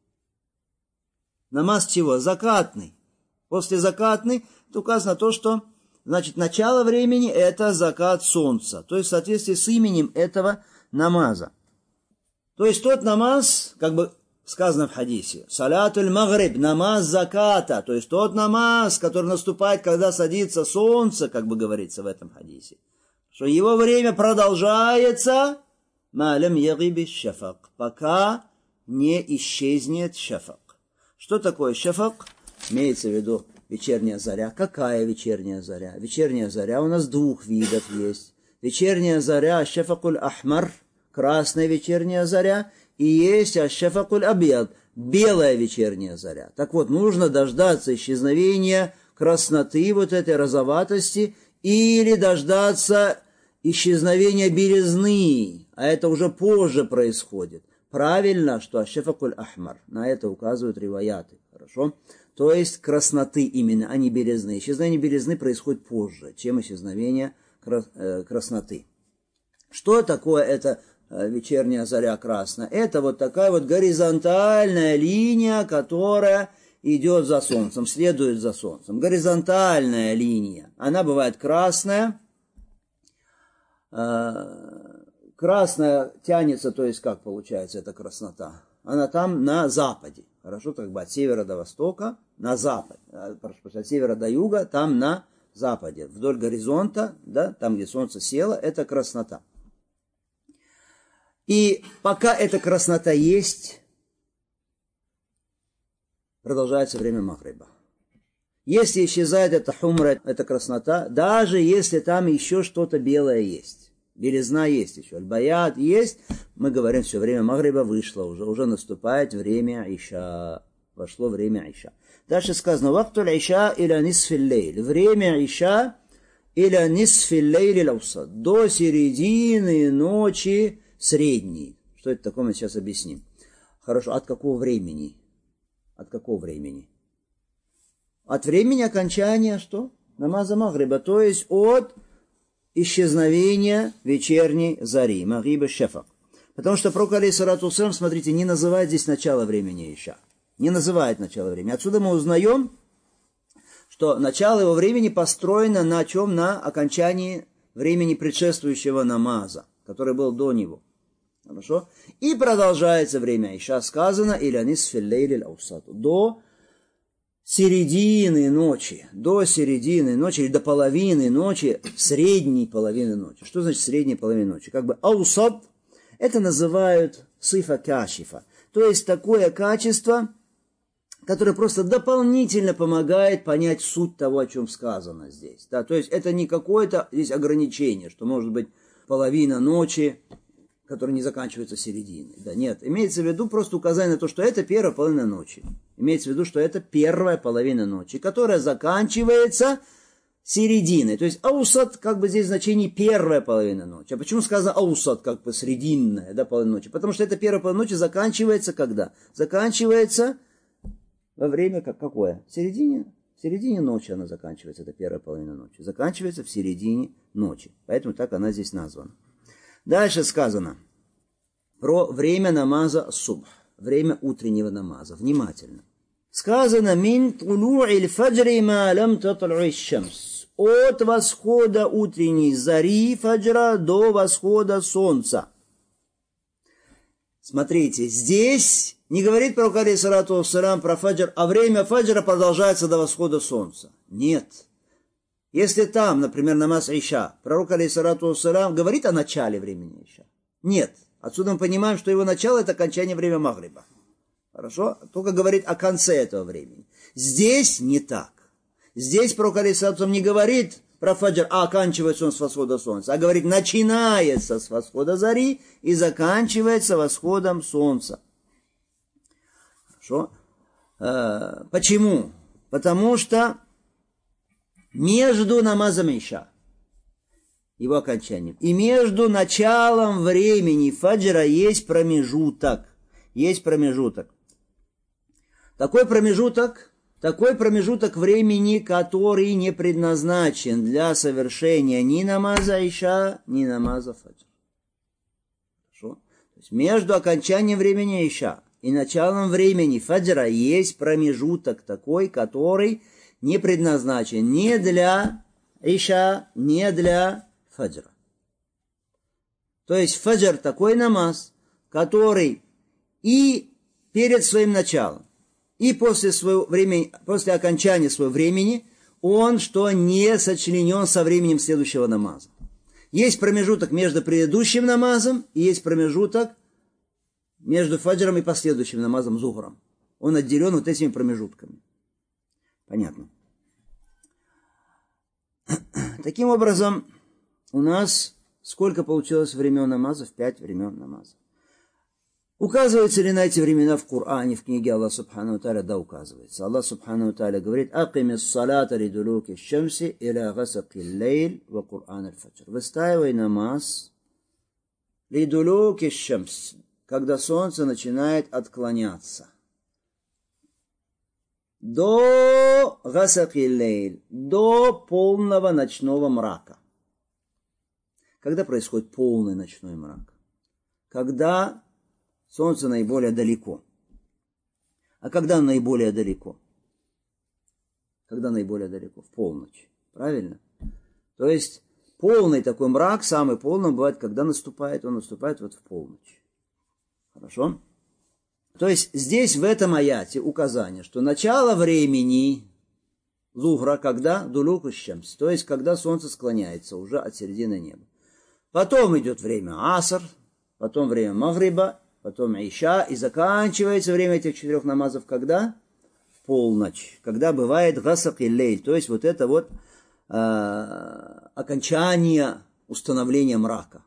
намаз чего? Закатный. После закатный, то указано то, что, значит, начало времени это закат солнца. То есть в соответствии с именем этого намаза. То есть тот намаз, как бы сказано в хадисе, салятуль магриб, намаз заката, то есть тот намаз, который наступает, когда садится солнце, как бы говорится в этом хадисе, что его время продолжается, малям ягиби шафак, пока не исчезнет шафак. Что такое шафак? Имеется в виду вечерняя заря. Какая вечерняя заря? Вечерняя заря у нас двух видов есть. Вечерняя заря шафакуль ахмар, красная вечерняя заря, и есть аш-шафакуль абьяд, белая вечерняя заря. Так вот, нужно дождаться исчезновения красноты, вот этой розоватости, или дождаться исчезновения белизны, а это уже позже происходит. Правильно, что аш-шафакуль ахмар, на это указывают риваяты, хорошо? То есть красноты именно, а не белизны. Исчезновение белизны происходит позже, чем исчезновение красноты. Что такое это вечерняя заря красная? Это вот такая вот горизонтальная линия, которая идет за солнцем, следует за солнцем. Горизонтальная линия. Она бывает красная. Красная тянется, то есть как получается эта краснота? Она там на западе. Хорошо, как бы от севера до востока на запад. От севера до юга там на западе. Вдоль горизонта, да, там где солнце село, это краснота. И пока эта краснота есть, продолжается время магриба. Если исчезает эта хумра, эта краснота, даже если там еще что-то белое есть, белизна есть еще, аль-баяд есть, мы говорим, все время магриба вышло уже наступает время иша, вошло время иша. Дальше сказано, вактуль иша иля нисфил лейль, время иша иля нисфил лейль лаусад, до середины ночи средний. Что это такое, мы сейчас объясним. Хорошо, от какого времени? От какого времени? От времени окончания что? Намаза магриба, то есть от исчезновения вечерней зари, магриба шафак. Потому что пророк, алейхиссалату вассалям, смотрите, не называет здесь начало времени иша. Не называет начало времени. Отсюда мы узнаем, что начало его времени построено на чем? На окончании времени предшествующего намаза, который был до него. Хорошо? И продолжается время иша, сказано, иля нисфил лейль аусат, до середины ночи, или до половины ночи, средней половины ночи. Что значит средняя половина ночи? Как бы аусат, Это называют сифа кашифа. То есть такое качество, которое просто дополнительно помогает понять суть того, о чем сказано здесь. Да, то есть это не какое-то здесь ограничение, что может быть половина ночи, которая не заканчивается серединой. Да, нет, имеется в виду просто указание на то, что это первая половина ночи. Имеется в виду, что это первая половина ночи, которая заканчивается серединой. То есть аусат, как бы здесь значение первая половина ночи. А почему сказано аусат, как бы срединная, да, половина ночи? Потому что эта первая половина ночи заканчивается когда? Заканчивается во время какое? В середине ночи она заканчивается, это первая половина ночи. Заканчивается в середине ночи. Поэтому так она здесь названа. Дальше сказано про время намаза субх, время утреннего намаза. Внимательно. Сказано мин тулу'иль фаджри ма лам татлу'и шамс. От восхода утренней зари фаджра до восхода солнца. Смотрите, здесь не говорит пророк алейхиссалату вассалям про фаджр, а время фаджра продолжается до восхода солнца. Нет. Если там, например, намаз Иша, пророк алейхиссалату вассалям говорит о начале времени Иша. Нет. Отсюда мы понимаем, что его начало это окончание времени Магриба. Хорошо? Только говорит о конце этого времени. Здесь не так. Здесь пророк алейхиссалату вассалям не говорит про фаджр, а оканчивается он с восхода солнца, а говорит, начинается с восхода зари и заканчивается восходом солнца. Хорошо? Почему? Потому что между намазом Иша, его окончанием, и между началом времени фаджра есть промежуток. Есть промежуток. Такой промежуток времени, который не предназначен для совершения ни намаза Иша, ни намаза фаджр. Хорошо? То есть между окончанием времени Иша и началом времени фаджра есть промежуток такой, который не предназначен ни для Иша, ни для фаджра. То есть фаджр такой намаз, который и перед своим началом, и после окончания своего времени, он что не сочленен со временем следующего намаза. Есть промежуток между предыдущим намазом, и есть промежуток между фаджром и последующим намазом зухром. Он отделен вот этими промежутками. Понятно. Таким образом, у нас сколько получилось времен намазов? 5 времен намазов. Указывается ли на эти времена в Коране, в книге Аллаха Субхану Тааля? Да, указывается. Аллах Субхану Тааля говорит: «Акимис салата лидулуки шамси иля гасаки лейль ва Кур'ан аль-фаджр». Выстаивай намаз лидулуки шамс, когда солнце начинает отклоняться, до гасаки лейль, до полного ночного мрака. Когда происходит полный ночной мрак? Когда солнце наиболее далеко. А когда оно наиболее далеко? Когда наиболее далеко? В полночь. Правильно? То есть полный такой мрак, самый полный бывает, когда наступает. Он наступает вот в полночь. Хорошо? То есть здесь в этом аяте указание, что начало времени зухра, когда дулук иш-шамс, то есть когда солнце склоняется уже от середины неба. Потом идет время аср, потом время магриба, потом Иша, и заканчивается время этих 4 намазов когда? В полночь, когда бывает гасак и лейль, то есть вот это вот окончание установления мрака.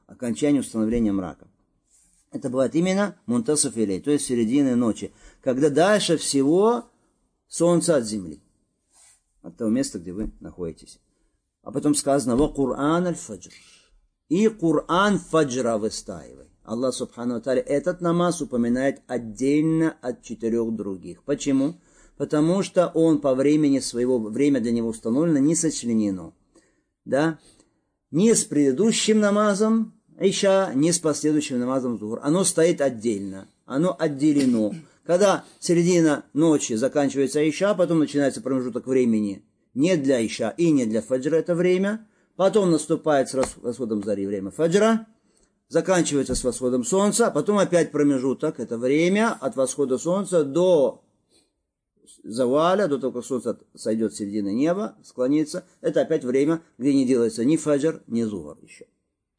Это бывает именно мунтасиф и лейль, то есть середины ночи, когда дальше всего солнце от земли, от того места, где вы находитесь. А потом сказано: «Ва Кур'ан аль-фаджр». И Кур'ан фаджра выстаивай. Аллах Субхану Тааля этот намаз упоминает отдельно от 4 других. Почему? Потому что он по времени своего, время для него установлено, не сочленено. Да? Ни с предыдущим намазом Иша, ни с последующим намазом Зухр. Оно стоит отдельно. Оно отделено. Когда середина ночи заканчивается Иша, потом начинается промежуток времени не для Иша и не для фаджра это время. Потом наступает с восходом зари время фаджра. Заканчивается с восходом солнца, потом опять промежуток, это время от восхода солнца до заваля, до того, как солнце сойдет с середины неба, склонится, это опять время, где не делается ни фаджр, ни зухр еще.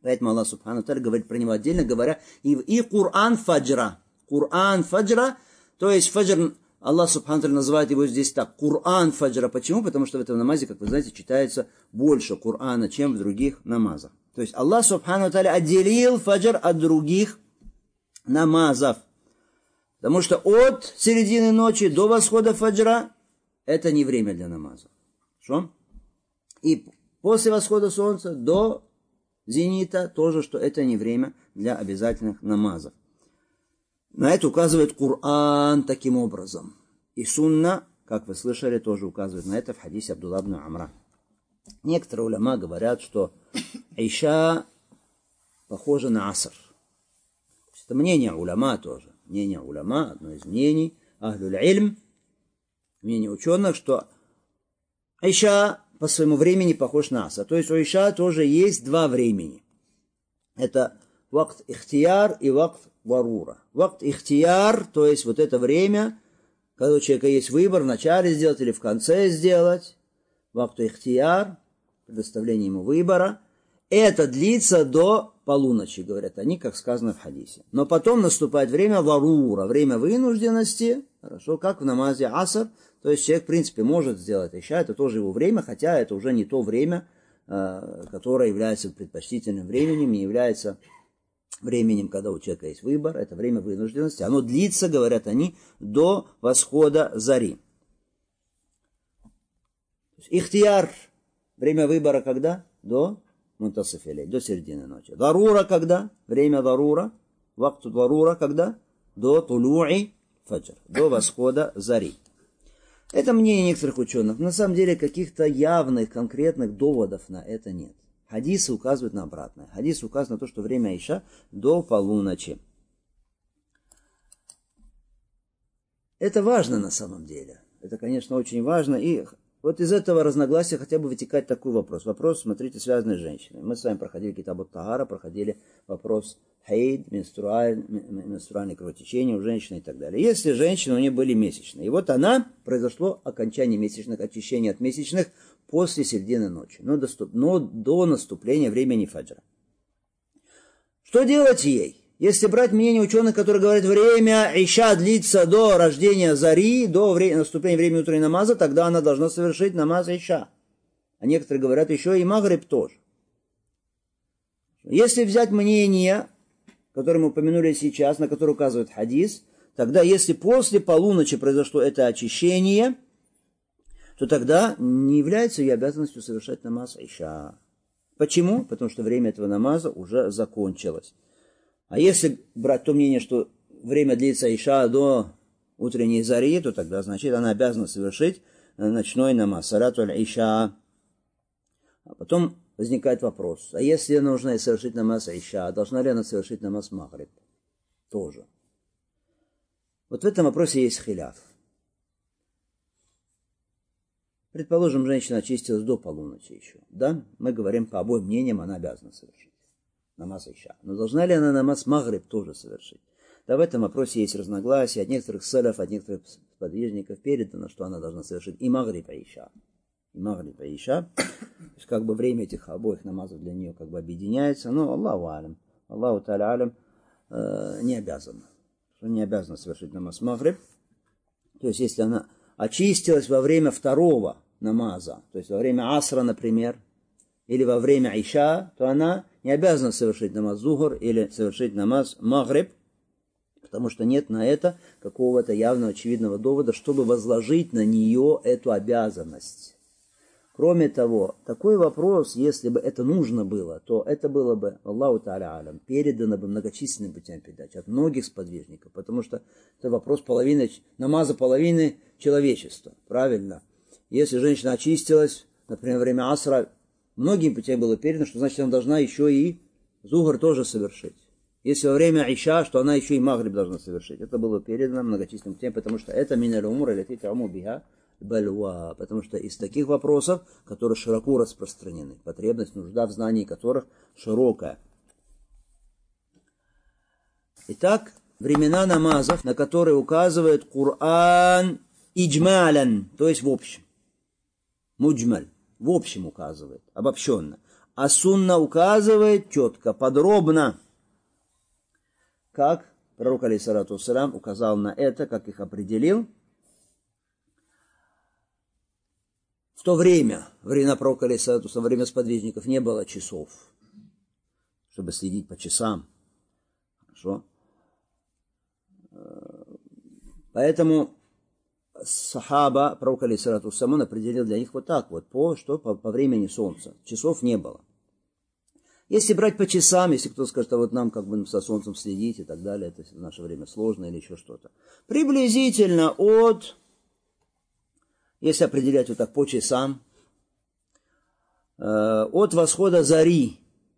Поэтому Аллах Субхану Тааля говорит про него отдельно, говоря, и Кур'ан фаджра. Кур'ан фаджра, то есть фаджр, Аллах Субхану Тааля называет его здесь так, Кур'ан фаджра. Почему? Потому что в этом намазе, как вы знаете, читается больше Кур'ана, чем в других намазах. То есть Аллах Субхану Тааля отделил фаджр от других намазов. Потому что от середины ночи до восхода фаджра это не время для намаза. Что? И после восхода солнца до зенита тоже, что это не время для обязательных намазов. На это указывает Кур'ан таким образом. И сунна, как вы слышали, тоже указывает на это в хадисе Абдулла ибн Амра. Некоторые уляма говорят, что Иша похожа на аср. Это мнение уляма тоже. Мнение уляма, одно из мнений, ахлюль ильм, мнение ученых, что Иша по своему времени похож на аср. То есть у Иша тоже есть два времени. Это вакт ихтияр и вакт варура. Вакт ихтияр, то есть вот это время, когда у человека есть выбор, в начале сделать или в конце сделать. Вакт ихтияр, предоставление ему выбора. Это длится до полуночи, говорят они, как сказано в хадисе. Но потом наступает время варура, время вынужденности, хорошо, как в намазе аср. То есть человек, в принципе, может сделать иша, это тоже его время, хотя это уже не то время, которое является предпочтительным временем, не является временем, когда у человека есть выбор, это время вынужденности. Оно длится, говорят они, до восхода зари. Ихтияр, время выбора когда? До мунтасифилей, до середины ночи. Дарура когда? Время дарура, вакту дарура когда? До тулуи фаджр, до восхода зари. Это мнение некоторых ученых. На самом деле каких-то явных, конкретных доводов на это нет. Хадисы указывают на обратное. Хадис указывает на то, что время Иша до полуночи. Это важно на самом деле. Это, конечно, очень важно. И вот из этого разногласия хотя бы вытекает такой вопрос. Вопрос, смотрите, связанный с женщиной. Мы с вами проходили Китаб ат-Тахара, проходили вопрос хейд, менструальное кровотечение у женщины и так далее. Если женщина, у нее были месячные, и вот произошло окончание месячных, очищение от месячных после середины ночи, но до наступления времени фаджра. Что делать ей? Если брать мнение ученых, которые говорят, время Иша длится до рождения зари, до наступления времени утренней намаза, тогда она должна совершить намаз Иша. А некоторые говорят, еще и Магриб тоже. Если взять мнение, которое мы упомянули сейчас, на которое указывает хадис, тогда если после полуночи произошло это очищение, то тогда не является ее обязанностью совершать намаз Иша. Почему? Потому что время этого намаза уже закончилось. А если брать то мнение, что время длится Иша до утренней зари, то тогда, значит, она обязана совершить ночной намаз, салату аль-Иша. А потом возникает вопрос, а если она нужно совершить намаз Иша, должна ли она совершить намаз Магриб? Тоже. Вот в этом вопросе есть хиляф. Предположим, женщина очистилась до полуночи еще. Да? Мы говорим, по обоим мнениям она обязана совершить намаз Иша. Но должна ли она намаз Магриб тоже совершить? Да, в этом вопросе есть разногласия. От некоторых салаф, от некоторых сподвижников передано, что она должна совершить и Магриб, и Иша. И Магриб, и Иша. То есть, как бы время этих обоих намазов для нее как бы объединяется. Но Аллаху алям, Аллаху та'аля алям, не обязана. Не обязана совершить намаз Магриб. То есть, если она очистилась во время второго намаза, то есть во время асра, например, или во время Иша, то она не обязана совершить намаз Зухр или совершить намаз Магриб, потому что нет на это какого-то явного, очевидного довода, чтобы возложить на нее эту обязанность. Кроме того, такой вопрос, если бы это нужно было, то это было бы, Аллаху та'аля алям, передано бы многочисленным путям передачи от многих сподвижников, потому что это вопрос намаза половины человечества, правильно? Если женщина очистилась, например, во время асра, многим путям было передано, что значит она должна еще и Зухр тоже совершить. Если во время Иша, что она еще и Магриб должна совершить. Это было передано многочисленным путям, потому что это миналь умур или титаму биха бальва, потому что из таких вопросов, которые широко распространены, потребность, нужда в знании которых широкая. Итак, времена намазов, на которые указывает Кур'ан иджмалян, то есть в общем. Муджмаль, в общем указывает, обобщенно. А сунна указывает четко, подробно, как пророк, алейхиссалату вассалям, указал на это, как их определил. В то время, время пророка, алейхиссалату вассалям, время сподвижников, не было часов, чтобы следить по часам. Хорошо? Поэтому сахаба, пророк, алейхиссалату вассалям, он определил для них вот так вот, по времени солнца. Часов не было. Если брать по часам, если кто скажет, а вот нам как бы со солнцем следить и так далее, это в наше время сложно или еще что-то. Приблизительно если определять вот так по часам, от восхода зари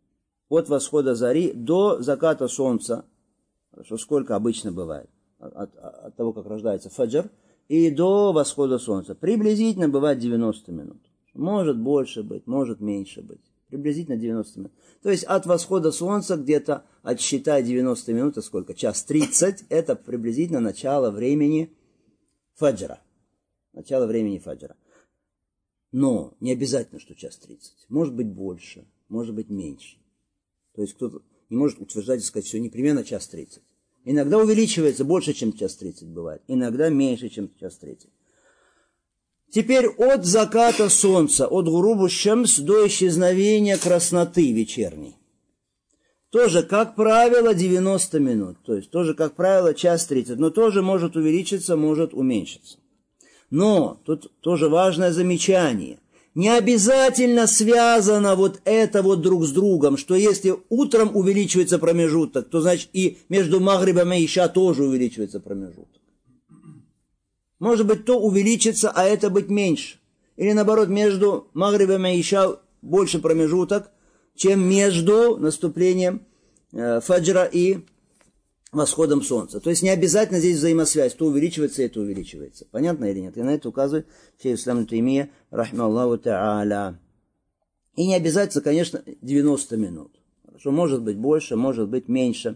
до заката солнца, хорошо, сколько обычно бывает, от того, как рождается фаджр, и до восхода солнца, приблизительно бывает 90 минут. Может больше быть, может меньше быть. Приблизительно 90 минут. То есть от восхода солнца где-то отсчитай 90 минут, это сколько? Час 30, это приблизительно начало времени фаджра. Начало времени фаджра. Но не обязательно, что час 30. Может быть больше, может быть меньше. То есть кто-то не может утверждать и сказать, все непременно час 30. Иногда увеличивается больше, чем час 30 бывает. Иногда меньше, чем час 30. Теперь от заката солнца, от гурубу шамс до исчезновения красноты вечерней. Тоже, как правило, 90 минут. То есть, тоже, как правило, час 30. Но тоже может увеличиться, может уменьшиться. Но тут тоже важное замечание. Не обязательно связано вот это вот друг с другом, что если утром увеличивается промежуток, то значит и между магрибом и иша тоже увеличивается промежуток. Может быть, то увеличится, а это быть меньше. Или наоборот, между магрибом и иша больше промежуток, чем между наступлением фаджра и восходом солнца. То есть не обязательно здесь взаимосвязь, то увеличивается, это увеличивается. Понятно или нет? И на это указывает шейх ислам ибн Таймия, рахмаллаху та'аля. И не обязательно, конечно, 90 минут. Хорошо, может быть больше, может быть меньше.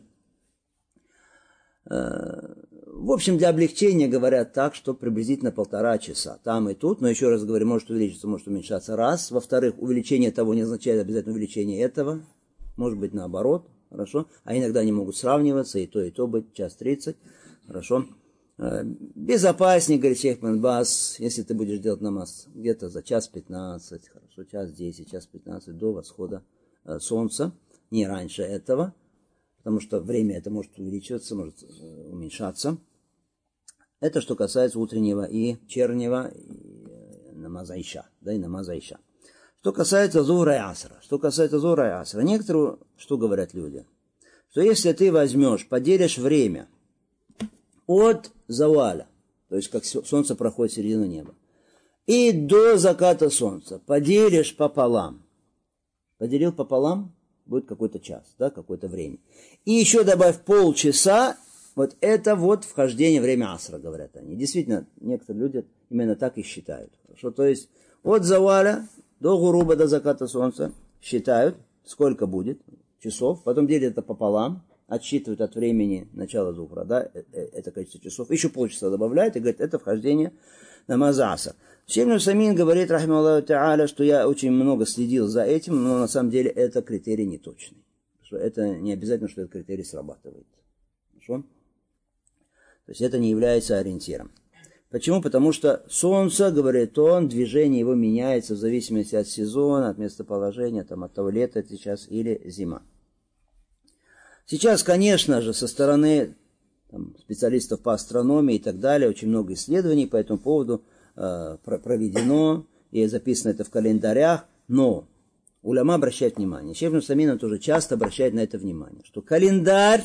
В общем, для облегчения говорят так, что приблизительно 1,5 часа. Там и тут, но еще раз говорю, может увеличиться, может уменьшаться. Раз. Во-вторых, увеличение того не означает обязательно увеличение этого. Может быть наоборот. Хорошо. А иногда они могут сравниваться, и то быть, час 30. Хорошо. Безопаснее, говорит шейх Ибн Баз, если ты будешь делать намаз где-то за час 15, хорошо, час 10, час 15 до восхода солнца. Не раньше этого. Потому что время это может увеличиваться, может уменьшаться. Это что касается утреннего и вечернего намаза иша. Да, и намаза иша. Что касается зура и асра. Некоторые, что говорят люди? Что если ты возьмешь, поделишь время от заваля, то есть как солнце проходит середину неба, и до заката солнца, поделишь пополам. Поделил пополам, будет какой-то час, да, какое-то время. И еще добавь полчаса, вот это вот вхождение время асра, говорят они. Действительно, некоторые люди именно так и считают. Хорошо? То есть от заваля до гуруба, до заката солнца считают, сколько будет часов, потом делят это пополам, отсчитывают от времени начала зухра, да, это количество часов, еще полчаса добавляют и говорят, это вхождение намаза аср. Шейх Усаймин говорит, рахималлаху та'аля, что я очень много следил за этим, но на самом деле это критерий неточный. Что это не обязательно, что этот критерий срабатывает. Хорошо? То есть это не является ориентиром. Почему? Потому что солнце, говорит он, движение его меняется в зависимости от сезона, от местоположения, там, от того, лето сейчас или зима. Сейчас, конечно же, со стороны специалистов по астрономии и так далее, очень много исследований по этому поводу проведено, и записано это в календарях, но уляма обращает внимание, шейх Ибн Усаймин тоже часто обращает на это внимание, что календарь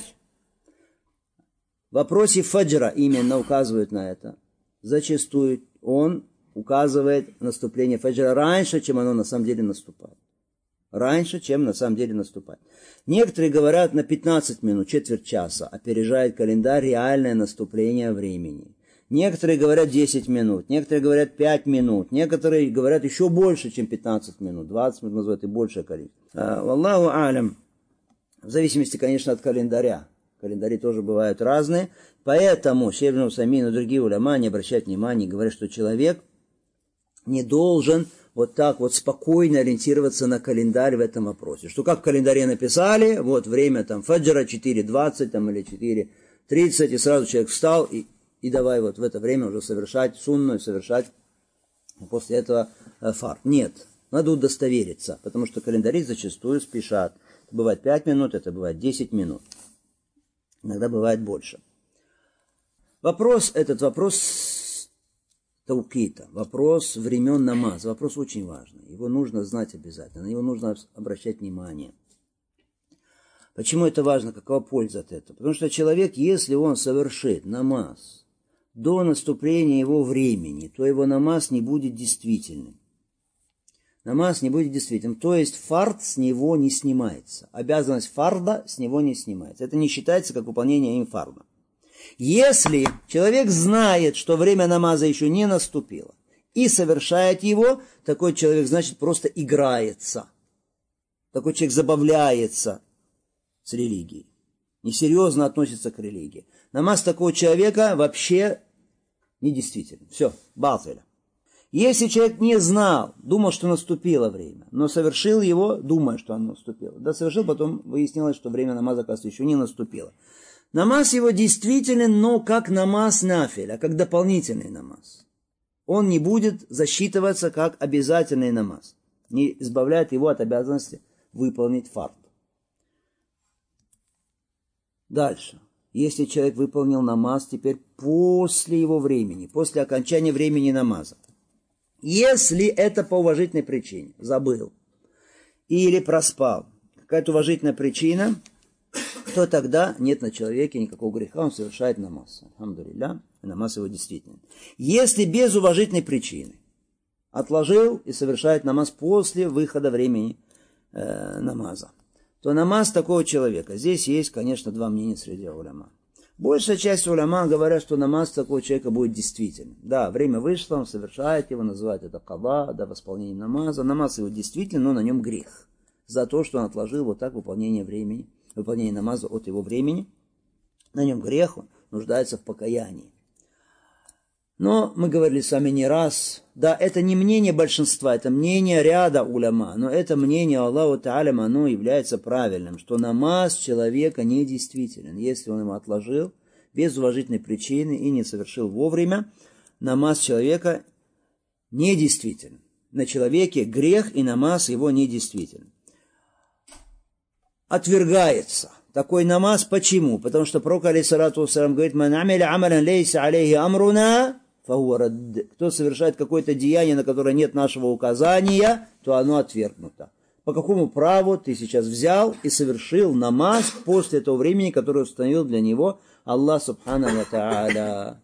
в вопросе фаджра именно указывает на это. Зачастую он указывает наступление фаджра раньше, чем оно на самом деле наступает. Раньше, чем на самом деле наступает. Некоторые говорят на 15 минут, четверть часа, опережает календарь реальное наступление времени. Некоторые говорят 10 минут, некоторые говорят 5 минут, некоторые говорят еще больше, чем 15 минут, 20 минут называют и большее количество. Валлаху алям, в зависимости, конечно, от календаря. Календари тоже бывают разные, поэтому шейх Ибн Усаймин и другие уляма не обращают внимания, говорят, что человек не должен вот так вот спокойно ориентироваться на календарь в этом вопросе. Что как в календаре написали, вот время там фаджра 4:20 там, или 4:30, и сразу человек встал и давай вот в это время уже совершать сунну, совершать после этого фард. Нет, надо удостовериться, потому что календари зачастую спешат. Это бывает 5 минут, это бывает 10 минут. Иногда бывает больше. Вопрос таукита, вопрос времен намаза, вопрос очень важный. Его нужно знать обязательно, на него нужно обращать внимание. Почему это важно? Какова польза от этого? Потому что человек, если он совершит намаз до наступления его времени, то его намаз не будет действительным. Намаз не будет действительным. То есть фард с него не снимается. Обязанность фарда с него не снимается. Это не считается как выполнение им фарда. Если человек знает, что время намаза еще не наступило, и совершает его, такой человек, значит, просто играется. Такой человек забавляется с религией. Несерьезно относится к религии. Намаз такого человека вообще недействителен. Все, батиля. Если человек не знал, думал, что наступило время, но совершил его, думая, что оно наступило. Да, совершил, потом выяснилось, что время намаза, оказывается, еще не наступило. Намаз его действителен, но как намаз нафиль, а как дополнительный намаз. Он не будет засчитываться как обязательный намаз. Не избавляет его от обязанности выполнить фард. Дальше. Если человек выполнил намаз теперь после его времени, после окончания времени намаза. Если это по уважительной причине, забыл или проспал, какая-то уважительная причина, то тогда нет на человеке никакого греха, он совершает намаз. Алхамдулилля, намаз его действительно. Если без уважительной причины отложил и совершает намаз после выхода времени намаза, то намаз такого человека, здесь есть, конечно, два мнения среди уляма. Большая часть уляма говорят, что намаз такого человека будет действительным. Да, время вышло, он совершает его, называют это када, да, восполнением намаза. Намаз его действительно, но на нем грех. За то, что он отложил вот так выполнение намаза от его времени. На нем грех, он нуждается в покаянии. Но мы говорили с вами не раз, да, это не мнение большинства, это мнение ряда уляма, но это мнение Аллаху Та'аля, оно является правильным, что намаз человека недействителен. Если он его отложил без уважительной причины и не совершил вовремя, намаз человека недействителен. На человеке грех, и намаз его недействителен. Отвергается такой намаз. Почему? Потому что пророк алейхиссалату вассалям говорит: «Ман амиля амалян лейса алейхи амруна». Кто совершает какое-то деяние, на которое нет нашего указания, то оно отвергнуто. По какому праву ты сейчас взял и совершил намаз после того времени, которое установил для него Аллах Субхану ва Та'аля?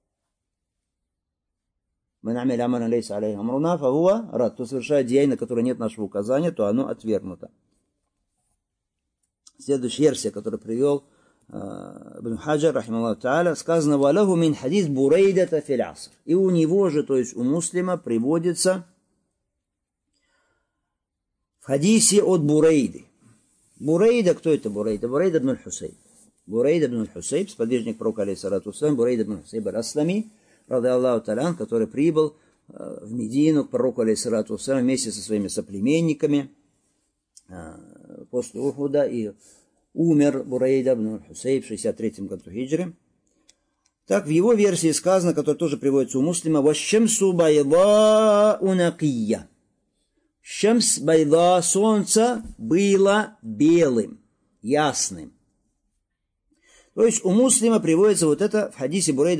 Кто совершает деяние, на которое нет нашего указания, то оно отвергнуто. Следующая версия, которую привел Ибн Хаджар, рахималлаху та'аля, сказано: «Валаху мин хадис Бурейдата фил аср». И у него же, то есть у муслима, приводится в хадисе от Бурейды. Бурейда, кто это Бурейда? Бурейда ибн Хусейб. Бурейда ибн Хусейб, сподвижник пророка алейхиссалату вассалям, Бурейда ибн Хусейб аль-Аслами, ради Аллаху та'аля, который прибыл в Медину к пророку алейхиссалату вассалям вместе со своими соплеменниками после Ухуда, и умер Бурейда ибн Хусейб в 63 году хиджры. Так, в его версии сказано, которая тоже приводится у муслима: «Ващамсу байда унакия». Шамс байда, солнце было белым, ясным. То есть у муслима приводится вот это в хадисе Бурейда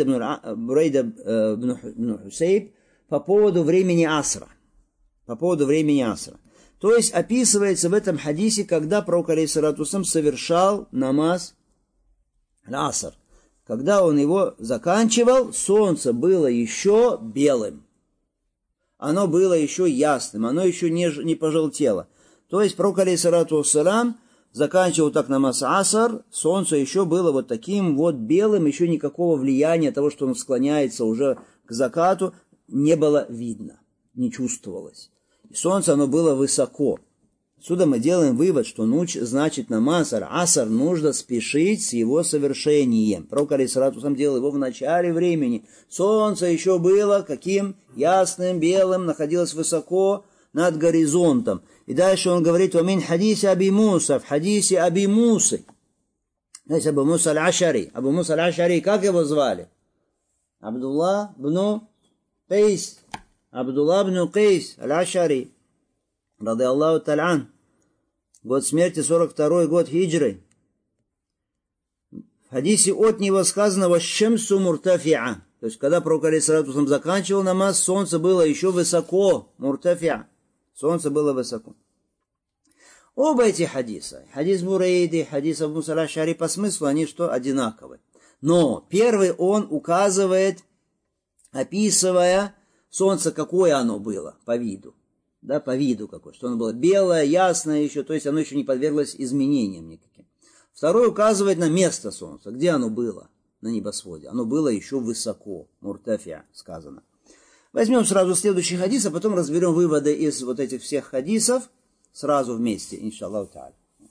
ибн Хусейб по поводу времени асра. По поводу времени асра. То есть описывается в этом хадисе, когда пророк алейхиссалату вассалям совершал намаз аср. Когда он его заканчивал, солнце было еще белым. Оно было еще ясным, оно еще не пожелтело. То есть пророк алейхиссалату вассалям заканчивал так намаз аср, солнце еще было вот таким вот белым, еще никакого влияния того, что он склоняется уже к закату, не было видно, не чувствовалось. Солнце, оно было высоко. Отсюда мы делаем вывод, что значит намаз аль-аср нужно спешить с его совершением. Пророк алейхиссалату вассалям делал его в начале времени. Солнце еще было каким? Ясным, белым, находилось высоко над горизонтом. И дальше он говорит: «Вамин хадисе Аби Муса», в хадисе Аби Мусы. Знаете, Абу Муса аль-Ашари. Абу Муса аль-Ашари, как его звали? Абдулла бну Кайс. Абдулла бну Кайс аль-Ашари. Рады Аллаху та'алян. Год смерти 42-й год хиджры. В хадисе от него сказано: «Ващемсу муртафиа». То есть, когда пророк алейхиссалату вассалям заканчивал намаз, солнце было еще высоко. Муртафиа. Солнце было высоко. Оба эти хадиса, хадис Бурейды, хадис Абу Муса аль-Ашари, по смыслу они что? Одинаковы. Но первый он указывает, описывая солнце, какое оно было по виду. Да, по виду какое, что оно было белое, ясное еще, то есть оно еще не подверглось изменениям никаким. Второй указывает на место солнца, где оно было на небосводе. Оно было еще высоко, муртафиа сказано. Возьмем сразу следующий хадис, а потом разберем выводы из вот этих всех хадисов сразу вместе, иншаллаху та'аля.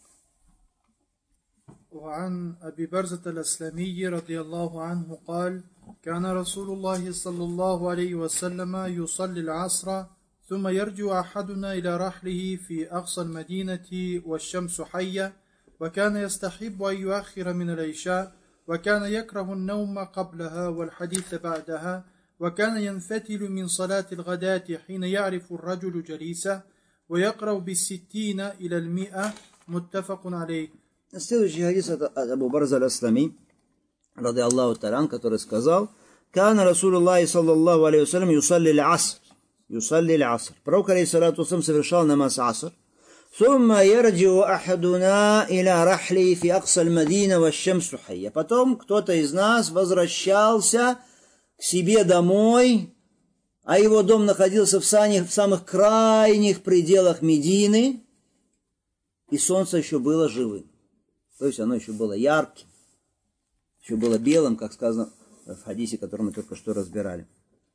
وعن أبي برزة الأسلمي رضي الله عنه قال: كان رسول الله صلى الله عليه وسلم يصلي العصر ثم يرجع أحدنا إلى رحله في أقصى المدينة والشمس حية، وكان يستحب أن يؤخر من العشاء، وكان يكره النوم قبلها والحديث بعدها، وكان ينفتل من صلاة الغداة حين يعرف الرجل جليسه، ويقرأ بالستين إلى 100 متفق عليه. Следующий хадис от Абу Барза аль-Аслами, рады Аллаху та'алян, который сказал: «Кан Расулуллахи саллаллаху алейхи вассалям юсалли аль-аср». Юсалли аль-аср. Пророк алейхиссалату вассалям совершал намаз аср. «Сумма ярджиу ахадуна иля рахли фи аксаль мадина ващамсу хайя». Потом кто-то из нас возвращался к себе домой, а его дом находился в самых крайних пределах Медины, и солнце еще было живым. То есть оно еще было ярким, еще было белым, как сказано в хадисе, который мы только что разбирали.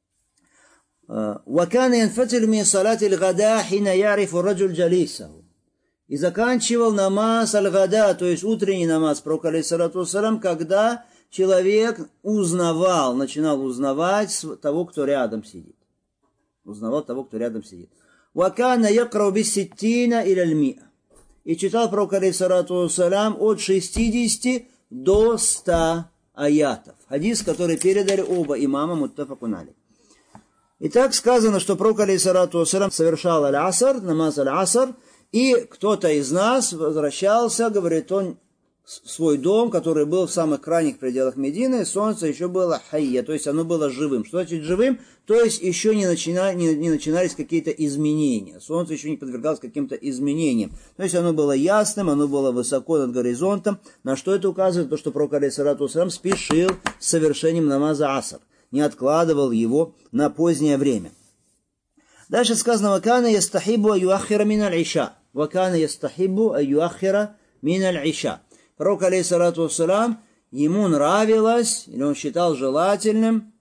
وَكَانَ يَنْفَتِلُ مِنْ صَلَاةِ الْغَدَاءِ حِينَ يَعْرِفُ الرَّجُلُ جَلِيسَهُ. И заканчивал намаз аль-гада, то есть утренний намаз, пророк алейхиссалату вассалям, когда человек начинал узнавать того, кто рядом сидит. Узнавал того, кто рядом сидит. وَكَانَ يَقْرَوْ بِالسِّتِّينَ إِلَى 100. И читал пророк алейхиссалату вассалям от 60 до 100 аятов. Хадис, который передали оба имама муттафакун алейх. Итак, сказано, что пророк алейхиссалату вассалям совершал аль-аср, намаз аль-аср, и кто-то из нас возвращался, говорит он, в свой дом, который был в самых крайних пределах Медины, солнце еще было хайя, то есть оно было живым. Что значит живым? То есть еще не начинались какие-то изменения. Солнце еще не подвергалось каким-то изменениям. То есть оно было ясным, оно было высоко над горизонтом. На что это указывает? То, что пророк алейхиссалату вассалям спешил с совершением намаза аср, не откладывал его на позднее время. Дальше сказано: «Вакана ястахибу аюахира мин аль-иша». «Вакана ястахибу аюахира мин аль-иша». Пророк, алейхиссалату вассалям, ему нравилось, или он считал желательным,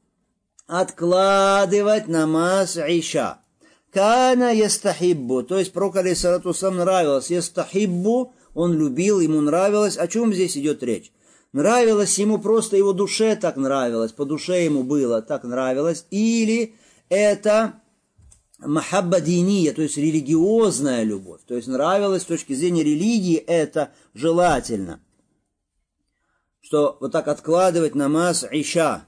откладывать намаз иша. Кана ястахиббу, то есть пророк, алейхиссалату вассалям, нравилось. Ястахиббу, он любил, ему нравилось. О чем здесь идет речь? Нравилось ему, просто его душе так нравилось, по душе ему было так нравилось. Или это махабба диния, то есть религиозная любовь. То есть нравилось с точки зрения религии, это желательно. Что вот так откладывать намаз иша.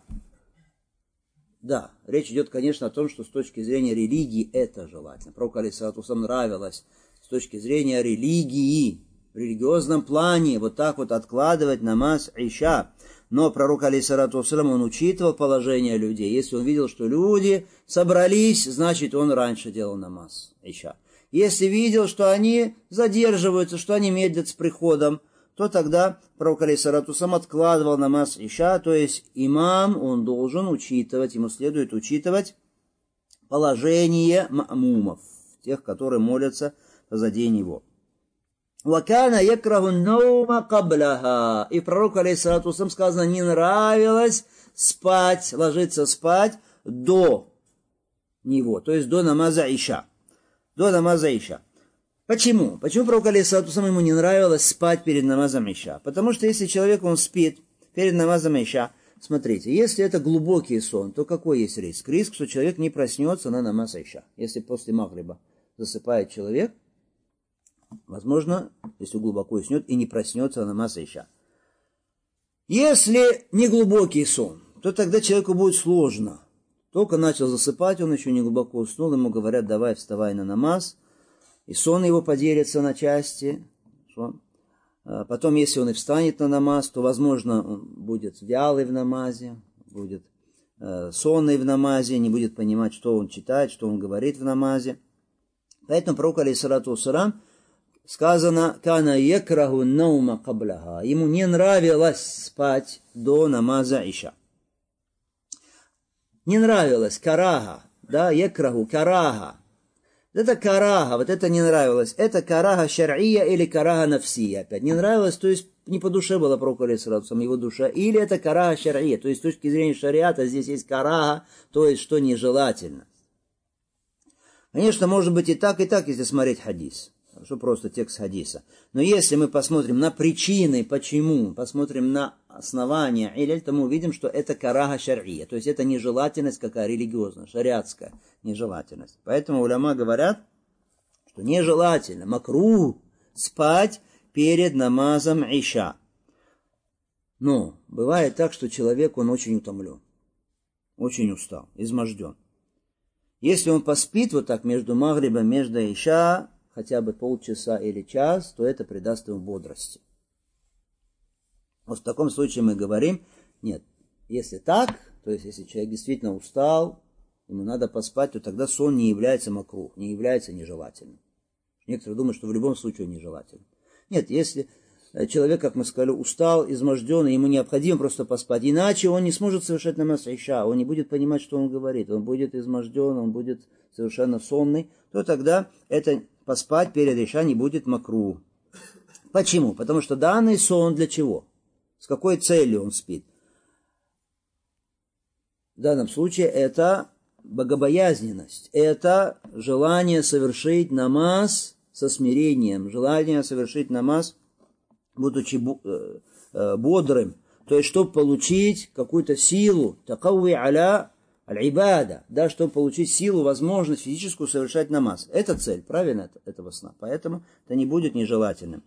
Да, речь идет, конечно, о том, что с точки зрения религии это желательно. Пророку алейхиссалату вассалям нравилось с точки зрения религии, в религиозном плане, вот так вот откладывать намаз иша. Но пророк, алейхиссалату вассалям, он учитывал положение людей. Если он видел, что люди собрались, значит, он раньше делал намаз иша. Если видел, что они задерживаются, что они медлят с приходом, то тогда пророк, алейхиссалату вассалям, откладывал намаз иша, то есть имам, он должен учитывать, ему следует учитывать положение ма'мумов, тех, которые молятся позади него. «Вакана якраху наума кабляха». И пророку, алейхиссалату вассалям, сказано, не нравилось спать, ложиться спать до него, то есть до намаза иша. До намаза иша. Почему? Почему пророку алейхиссалату ему не нравилось спать перед намазом иша? Потому что если человек, он спит перед намазом иша, смотрите, если это глубокий сон, то какой есть риск? Риск, что человек не проснется на намаз иша. Если после магриба засыпает человек, возможно, если глубоко уснет, и не проснется на намаз иша. Если не глубокий сон, то тогда человеку будет сложно. Только начал засыпать, он еще не глубоко уснул, ему говорят, давай вставай на намаз, и сон его поделится на части. Потом, если он и встанет на намаз, то, возможно, он будет вялый в намазе, будет сонный в намазе, не будет понимать, что он читает, что он говорит в намазе. Поэтому пророк, алейхиссалату вассалям, сказано, «Кана якраху наума кабляха». Ему не нравилось спать до намаза иша. Не нравилось, карага, да, якраху, карага. Это карага, вот это не нравилось. Это карага шар'ия или карага нафсия. Опять не нравилось, то есть не по душе было пророку алейхиссалату его душа. Или это карага шар'ия, то есть с точки зрения шариата здесь есть карага, то есть что нежелательно. Конечно, может быть и так, если смотреть хадис. Что просто текст хадиса. Но если мы посмотрим на причины, почему, посмотрим на основания, то мы увидим, что это карага шар'ия. То есть это нежелательность какая религиозная, шариатская нежелательность. Поэтому уляма говорят, что нежелательно, макрух, спать перед намазом иша. Но бывает так, что человек, он очень утомлен, очень устал, изможден. Если он поспит вот так между магрибом, между иша, хотя бы полчаса или час, то это придаст ему бодрости. Вот в таком случае мы говорим, нет, если так, то есть если человек действительно устал, ему надо поспать, то тогда сон не является макрух, не является нежелательным. Некоторые думают, что в любом случае он нежелательный. Нет, если человек, как мы сказали, устал, изможден, ему необходимо просто поспать, иначе он не сможет совершать намаз иша, он не будет понимать, что он говорит, он будет изможден, он будет совершенно сонный, то тогда это поспать перед иша не будет макрух. Почему? Потому что данный сон для чего? С какой целью он спит? В данном случае это богобоязненность, это желание совершить намаз со смирением, желание совершить намаз, будучи бодрым, то есть, чтобы получить какую-то силу, такауи аля аль-ибада, да, чтобы получить силу, возможность физическую совершать намаз. Это цель, правильно, этого сна, поэтому это не будет нежелательным.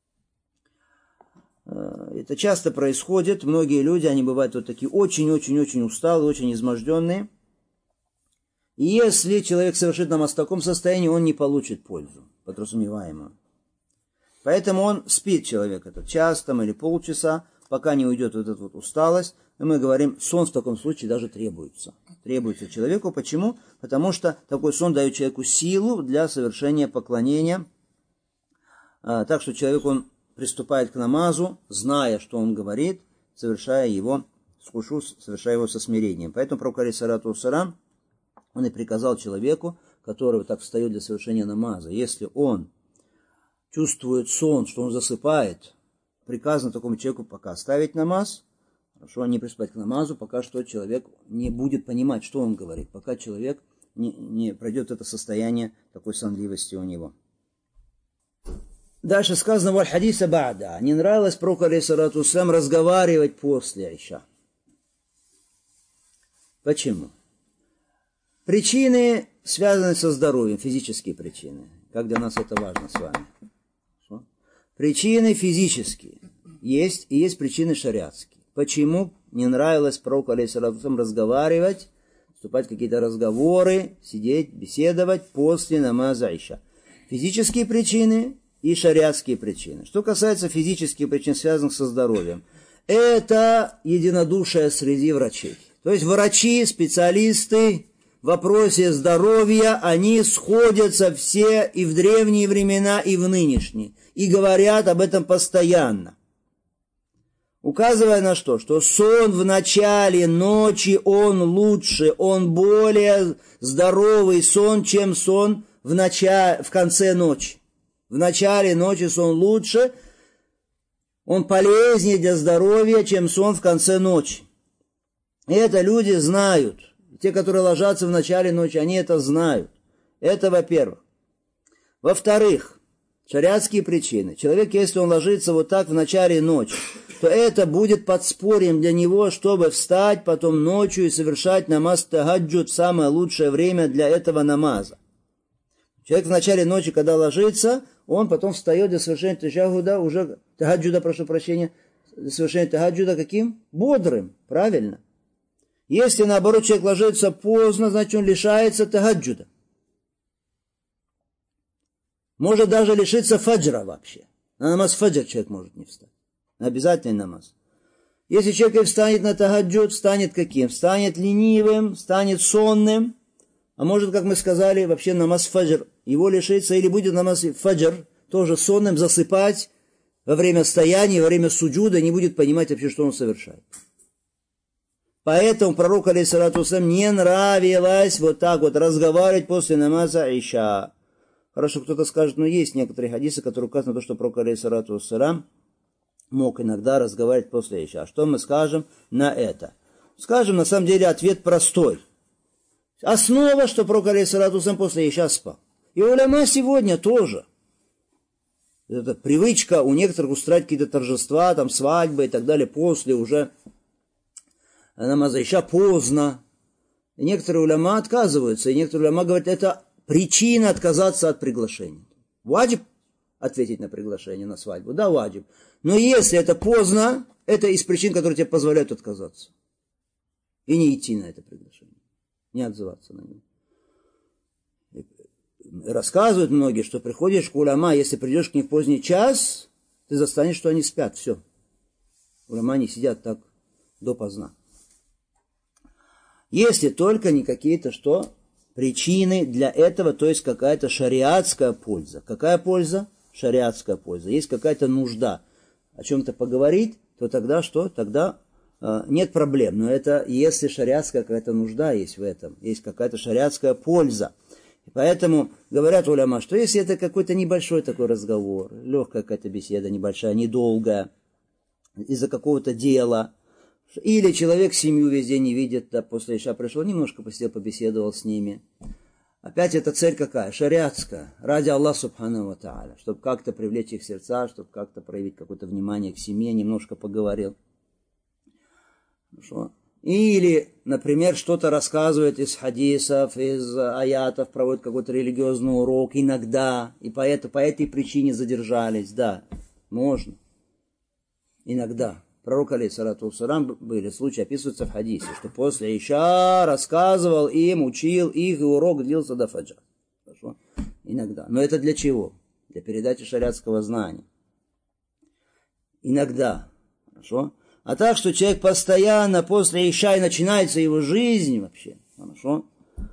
Это часто происходит, многие люди, они бывают вот такие очень-очень-очень усталые, очень изможденные. И если человек совершит намаз в таком состоянии, он не получит пользу, подразумеваемую. Поэтому он спит, человек, этот час там, или полчаса, пока не уйдет вот эта вот усталость. И мы говорим, сон в таком случае даже требуется. Требуется человеку. Почему? Потому что такой сон дает человеку силу для совершения поклонения. Так что человек, он приступает к намазу, зная, что он говорит, совершая его с хушу, совершая его со смирением. Поэтому пророк алейхиссалату вассалям, он и приказал человеку, который вот так встает для совершения намаза, если он чувствует сон, что он засыпает, приказано такому человеку пока оставить намаз, хорошо, не приступать к намазу, пока что человек не будет понимать, что он говорит, пока человек не пройдет это состояние такой сонливости у него. Дальше сказано, валь хадиса ба'да. Не нравилось пророку алейхиссалату вассалям разговаривать после иша. Почему? Причины связаны со здоровьем, физические причины. Как для нас это важно с вами. Причины физические есть, и есть причины шариатские. Почему не нравилось пророку алейхиссалату вассалям разговаривать, вступать в какие-то разговоры, сидеть, беседовать после намаза иша? Физические причины и шариатские причины. Что касается физических причин, связанных со здоровьем, это единодушие среди врачей. То есть врачи, специалисты в вопросе здоровья, они сходятся все и в древние времена, и в нынешние, и говорят об этом постоянно. Указывая на что? Что сон в начале ночи, он лучше, он более здоровый сон, чем сон в конце ночи. В начале ночи сон лучше, он полезнее для здоровья, чем сон в конце ночи. И это люди знают. Те, которые ложатся в начале ночи, они это знают. Это во-первых. Во-вторых, Шариатские причины. Человек, если он ложится вот так в начале ночи, то это будет подспорьем для него, чтобы встать потом ночью и совершать намаз тахаджуд в самое лучшее время для этого намаза. Человек в начале ночи, когда ложится, он потом встает для совершения тахаджуда, для совершения тахаджуда каким? Бодрым, правильно? Если, наоборот, человек ложится поздно, значит, он лишается тахаджуда. Может даже лишиться фаджра вообще. На намаз фаджр человек может не встать. Обязательный намаз. Если человек встанет на тахаджуд, станет каким? Станет ленивым, станет сонным. А может, как мы сказали, вообще намаз фаджр. Его лишится, или будет намаз фаджр, тоже сонным, засыпать во время стояния, во время суджуда, не будет понимать вообще, что он совершает. Поэтому пророку, алейхиссалату вассалям, не нравилось вот так вот разговаривать после намаза иша. Хорошо, кто-то скажет, но есть некоторые хадисы, которые указывают на то, что пророк, алейхиссалату вассалям, мог иногда разговаривать после иша. Что мы скажем на это? Скажем, на самом деле, ответ простой. Основа, что пророк, алейхиссалату вассалям, после иша спал. И уляма сегодня тоже. Это привычка у некоторых устраивать какие-то торжества, там, свадьбы и так далее, после уже намаза иша поздно. И некоторые уляма отказываются, и некоторые уляма говорят, это причина отказаться от приглашения. Ваджиб ответить на приглашение на свадьбу? Да, ваджиб. Но если это поздно, это из причин, которые тебе позволяют отказаться. И не идти на это приглашение. Не отзываться на него. Рассказывают многие, что приходишь к уляма, если придешь к ним в поздний час, ты застанешь, что они спят. Все. Уляма не сидят так допоздна. Если только не какие-то что? Причины для этого, то есть какая-то шариатская польза. Какая польза? Шариатская польза. Есть какая-то нужда о чем-то поговорить, то тогда что? Тогда нет проблем. Но это если шариатская какая-то нужда есть в этом, есть какая-то шариатская польза. И поэтому говорят уляма, что если это какой-то небольшой такой разговор, легкая какая-то беседа, небольшая, недолгая, из-за какого-то дела, или человек семью весь день не видит, да, после иша пришел, немножко посидел, побеседовал с ними. Опять эта цель какая? Шариатская. Ради Аллаха субхану ва тааля. Чтобы как-то привлечь их сердца, чтобы как-то проявить какое-то внимание к семье, немножко поговорил. Хорошо. Или, например, что-то рассказывает из хадисов, из аятов, проводит какой-то религиозный урок иногда, и по этой причине задержались. Да, можно. Иногда. Пророк, алейхиссалату вассалям, были случаи, описываются в хадисе, что после иша рассказывал им, учил их, и урок длился до фаджра. Хорошо? Иногда. Но это для чего? Для передачи шариатского знания. Иногда. Хорошо? А так, что человек постоянно после иша и начинается его жизнь вообще. Хорошо?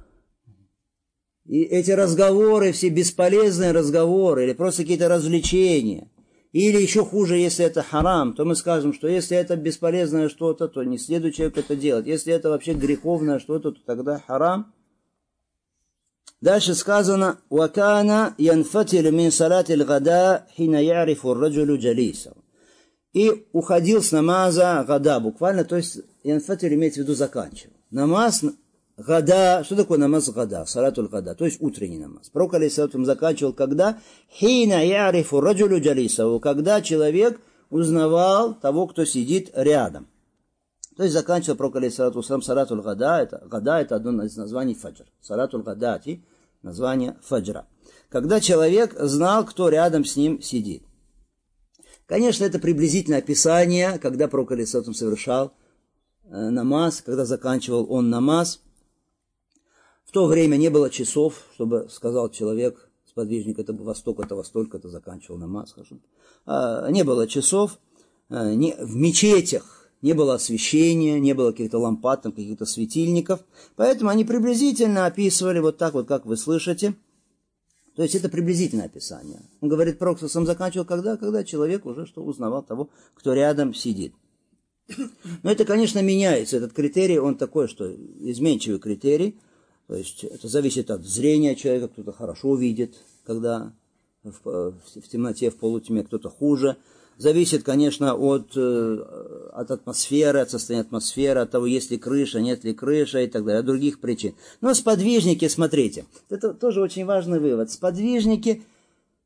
И эти разговоры, все бесполезные разговоры, или просто какие-то развлечения, или еще хуже, если это харам, то мы скажем, что если это бесполезное что-то, то не следует человеку это делать. Если это вообще греховное что-то, то тогда харам. Дальше сказано, «Вакана янфатилю мин салатил гада хина ярифу раджулю джалисау». И уходил с намаза гада, буквально, то есть янфатиль имеется в виду заканчивал. Намаз гада, что такое намаз гада? Салатуль гада, то есть утренний намаз. Пророк алейхиссалату заканчивал когда? Хина ярифу раджулю джалисау, когда человек узнавал того, кто сидит рядом. То есть заканчивал пророк алейхиссалату салатуль гада, это одно из названий фаджр. Салатуль гадати, название фаджра. Когда человек знал, кто рядом с ним сидит. Конечно, это приблизительное описание, когда пророк алейхиссалату совершал намаз, когда заканчивал он намаз. В то время не было часов, чтобы сказал человек, сподвижник, это во столько-то, во столько-то заканчивал намаз. Не было часов, в мечетях не было освещения, не было каких-то лампад, каких-то светильников. Поэтому они приблизительно описывали вот так вот, как вы слышите. То есть это приблизительное описание. Он говорит, пророк сам заканчивал когда человек уже что узнавал того, кто рядом сидит. Но это, конечно, меняется. Этот критерий, он такой, что изменчивый критерий. То есть это зависит от зрения человека. Кто-то хорошо видит, когда в темноте, в полутьме, кто-то хуже. Зависит, конечно, от атмосферы, от состояния атмосферы, от того, есть ли крыша, нет ли крыши и так далее, от других причин. Но сподвижники, смотрите, это тоже очень важный вывод. Сподвижники,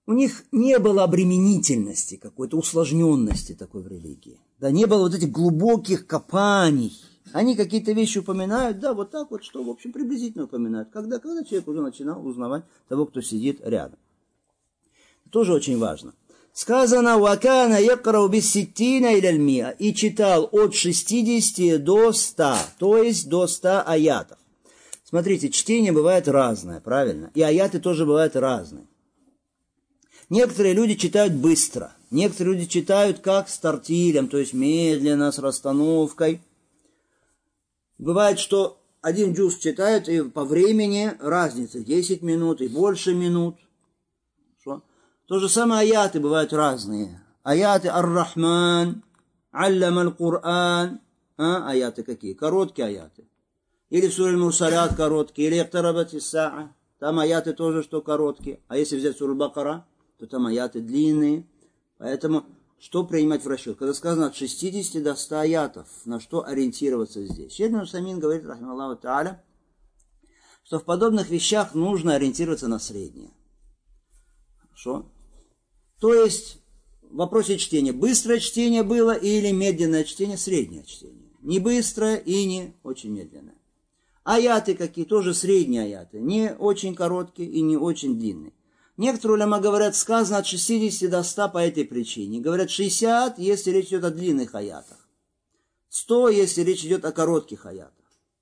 у них не было обременительности, какой-то усложненности такой в религии. Да, не было вот этих глубоких копаний. Они какие-то вещи упоминают, да, вот так вот, что, в общем, приблизительно упоминают. Когда человек уже начинал узнавать того, кто сидит рядом. Тоже очень важно. Сказано, «Вакана якрау бисситтина иляль миа», и читал от 60 до 100, то есть до 100 аятов. Смотрите, чтение бывает разное, правильно? И аяты тоже бывают разные. Некоторые люди читают быстро, некоторые люди читают как с тартилем, то есть медленно, с расстановкой. Бывает, что один джуз читает, и по времени разница 10 минут и больше минут. Что? То же самое аяты бывают разные. Аяты Ар-Рахман, Аллам Аль-Кур'ан. Аяты какие? Короткие аяты. Или в суре Аль-Мурсалят короткие, или Ихтарабат ис-Саа. Там аяты тоже, что короткие. А если взять суру Аль-Бакара, то там аяты длинные. Поэтому что принимать в расчет? Когда сказано от 60 до 100 аятов, на что ориентироваться здесь? Шейх ибн Усаймин говорит, рахималлаху тааля, что в подобных вещах нужно ориентироваться на среднее. Хорошо? То есть в вопросе чтения, быстрое чтение было или медленное чтение, среднее чтение. Не быстрое и не очень медленное. Аяты какие? Тоже средние аяты. Не очень короткие и не очень длинные. Некоторые уляма говорят, сказано от 60 до 100 по этой причине. Говорят 60, если речь идет о длинных аятах. 100, если речь идет о коротких аятах.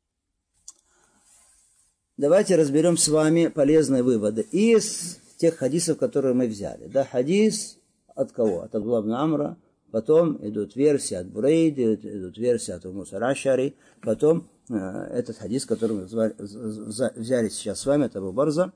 Давайте разберем с вами полезные выводы из тех хадисов, которые мы взяли. Да, хадис от кого? От Абдулла ибн Амра. Потом идут версии от Бурейды, идут версии от Муса Ашари. Потом этот хадис, который мы взяли сейчас с вами, от Абу Барза.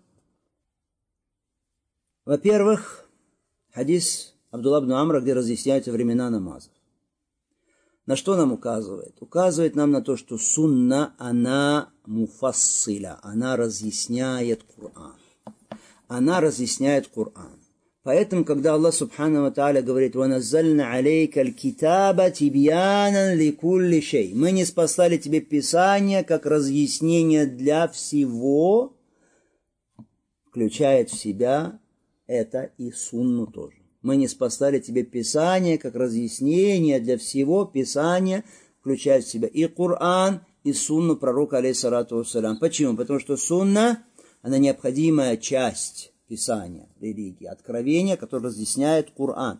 Во-первых, хадис Абдулла ибн Амра, где разъясняются времена намазов. На что нам указывает? Указывает нам на то, что сунна, она муфассиля, она разъясняет Коран. Она разъясняет Коран. Поэтому, когда Аллах Субхану ва Тааля говорит, «Ваназзальна алейка аль-китаба тибьянан ликулли шей», мы не спаслали тебе Писание как разъяснение для всего, включает в себя это и сунну тоже. Мы не спаслали тебе Писание как разъяснение для всего. Писание включает в себя и Коран, и сунну пророка, алейхиссалату вассалям. Почему? Потому что сунна, она необходимая часть Писания, религии, откровения, которое разъясняет Коран.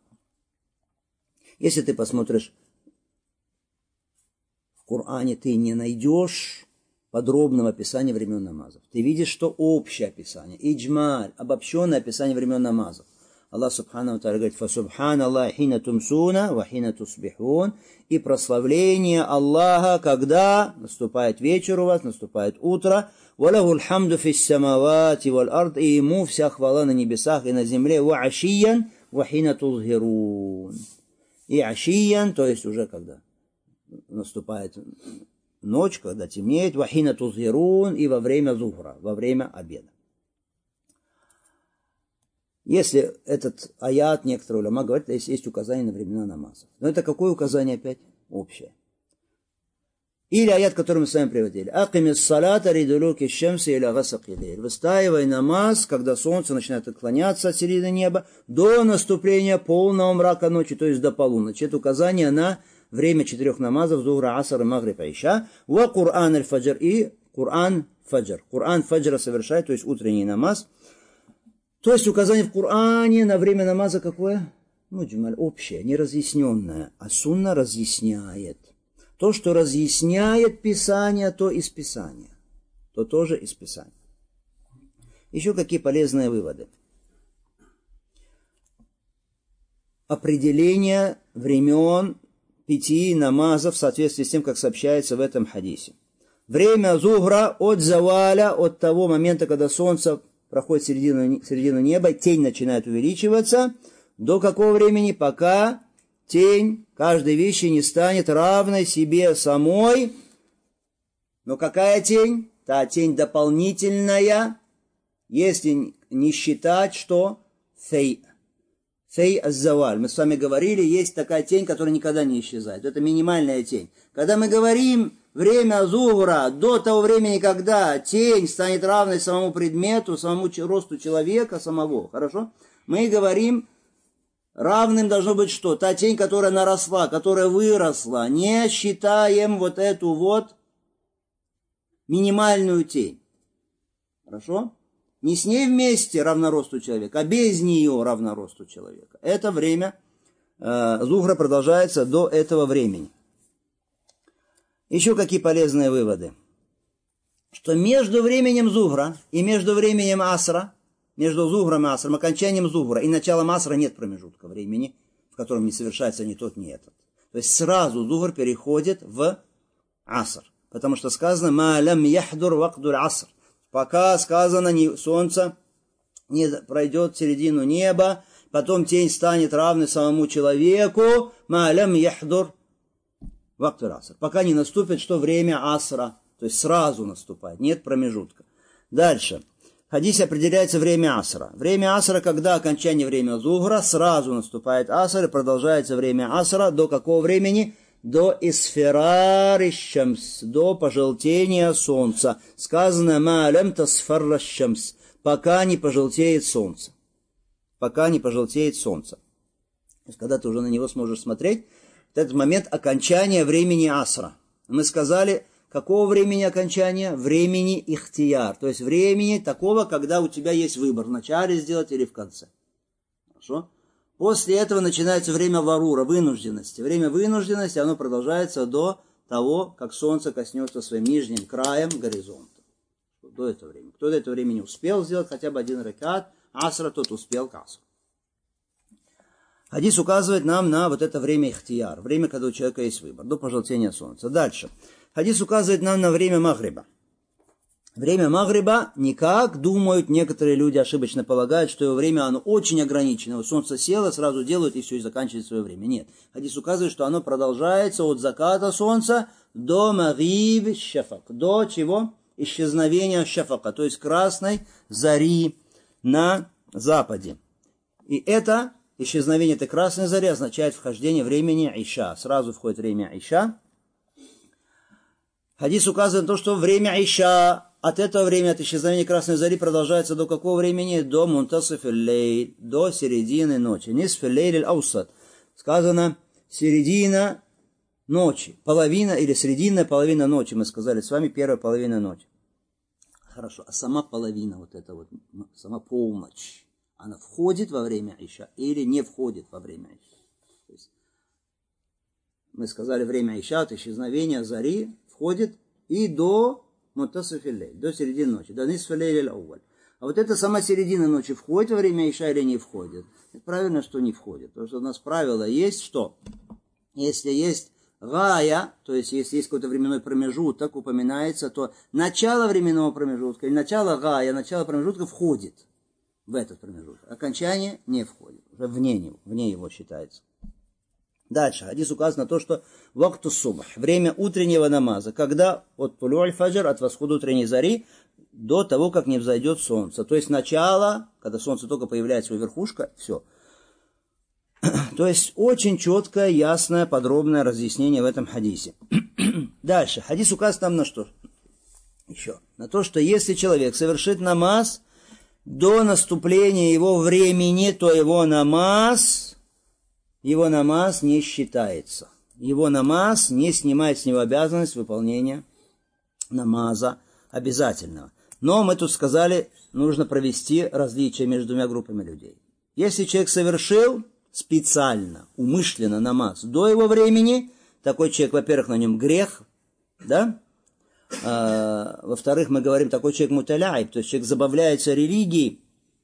Если ты посмотришь в Коране, ты не найдешь подробного описания времен намазов. Ты видишь, что общее описание, иджмаль, обобщенное описание времен намазов. Аллах Субхану ва Тааля говорит, «Фасубханаллах хина тумсуна ва хина тусбихун», и прославление Аллаха, когда наступает вечер у вас, наступает утро, «Валахул хамду фис самавати валь ард», и ему вся хвала на небесах и на земле, «Ва ашиян ва хина тузхирун». И ашиян, то есть уже когда наступает ночь, когда темнеет, вахина тузхирун, и во время зухра, во время обеда. Если этот аят, некоторые уляма говорят, есть указание на времена намазов. Но это какое указание опять? Общее. Или аят, который мы с вами приводили. «Акимис салата ридулуки шемси иля гасаки лейль». Выстаивай намаз, когда солнце начинает отклоняться от середины неба, до наступления полного мрака ночи, то есть до полуночи. Это указание на время 4 намазов, зухра, аср и магриб, иша. Ва Кур'ан аль-фаджр, и Кур'ан фаджр. Кур'ан фаджра совершает, то есть утренний намаз. То есть указание в Коране на время намаза какое? Муджмаль, общее, неразъясненное. А сунна разъясняет. То, что разъясняет Писание, то из Писания. То тоже из Писания. Еще какие полезные выводы? Определение времен 5 намазов в соответствии с тем, как сообщается в этом хадисе. Время зухра от заваля, от того момента, когда солнце проходит середину неба, тень начинает увеличиваться. До какого времени? Пока тень каждой вещи не станет равной себе самой. Но какая тень? Та тень дополнительная, если не считать, что фей аз-заваль. Мы с вами говорили, есть такая тень, которая никогда не исчезает. Это минимальная тень. Когда мы говорим время зухра, до того времени, когда тень станет равной самому предмету, самому росту человека самого, хорошо? Мы говорим, равным должно быть что? Та тень, которая наросла, которая выросла. Не считаем вот эту вот минимальную тень. Хорошо? Не с ней вместе равноросту человека, а без нее равноросту человека. Это время зухра продолжается до этого времени. Еще какие полезные выводы? Что между временем зухра и между временем асра, между зухром и асром, окончанием зухра и началом асра нет промежутка времени, в котором не совершается ни тот, ни этот. То есть сразу зухр переходит в аср. Потому что сказано «Ма лям яхдур вакдуль аср». Пока сказано солнце не пройдет середину неба, потом тень станет равной самому человеку «Ма лям яхдур вакдуль аср». Пока не наступит, что время асра. То есть сразу наступает, нет промежутка. Дальше. В хадисе определяется время асра. Время асра, когда окончание времени зухра, сразу наступает аср и продолжается время асра до какого времени? До исфирар иш-шамс, до пожелтения солнца. Сказано ма лям тасфарра иш-шамс, пока не пожелтеет солнце. Пока не пожелтеет солнце. То есть, когда ты уже на него сможешь смотреть, в этот момент окончания времени асра. Мы сказали, какого времени окончания? Времени ихтияр. То есть времени такого, когда у тебя есть выбор, в начале сделать или в конце. Хорошо? После этого начинается время варура, вынужденности. Время вынужденности, оно продолжается до того, как солнце коснется своим нижним краем горизонта. До этого времени. Кто до этого времени успел сделать хотя бы один ракат, асра, тот успел к асру. Хадис указывает нам на вот это время ихтияр, время, когда у человека есть выбор, до пожелтения солнца. Дальше. Хадис указывает нам на время магриба. Время магриба не как думают некоторые люди, ошибочно полагают, что его время оно очень ограничено. Вот солнце село, сразу делают и все, и заканчивает свое время. Нет. Хадис указывает, что оно продолжается от заката солнца до магриб шафак. До чего? Исчезновения шафака, то есть красной зари на западе. И это исчезновение этой красной зари означает вхождение времени Иша. Сразу входит время Иша. Хадис указывает на то, что время Иша, от этого времени, от исчезновения красной зари продолжается до какого времени? До мунтасиф аль-лейль, до середины ночи. Нисф аль-лейль аль-аусат. Сказано середина ночи, половина или срединная половина ночи. Мы сказали с вами первая половина ночи. Хорошо, а сама половина, вот эта вот, сама полночь, она входит во время Иша или не входит во время Иша? То есть, мы сказали, время Иша, от исчезновения зари, входит и до мунтасиф аль-лейль, до середины ночи, до нисф аль-лейль аль-аувваль. А вот эта сама середина ночи входит во время Иша или не входит? Это правильно, что не входит. Потому что у нас правило есть, что если есть гая, то есть если есть какой-то временной промежуток, упоминается, то начало временного промежутка или начало гая, начало промежутка входит в этот промежуток. Окончание не входит, уже вне его считается. Дальше, хадис указано на то, что вакту субх, время утреннего намаза, когда от тулю аль-фаджр, от восхода утренней зари, до того, как не взойдет солнце. То есть начало, когда солнце только появляется, его верхушка, все. То есть очень четкое, ясное, подробное разъяснение в этом хадисе. Дальше, хадис указывает нам на что? Еще. На то, что если человек совершит намаз до наступления его времени, то его намаз не считается. Его намаз не снимает с него обязанность выполнения намаза обязательного. Но мы тут сказали, нужно провести различие между двумя группами людей. Если человек совершил специально, умышленно намаз до его времени, такой человек, во-первых, на нем грех, да? Во-вторых, мы говорим, такой человек муталяйб, то есть человек забавляется религией,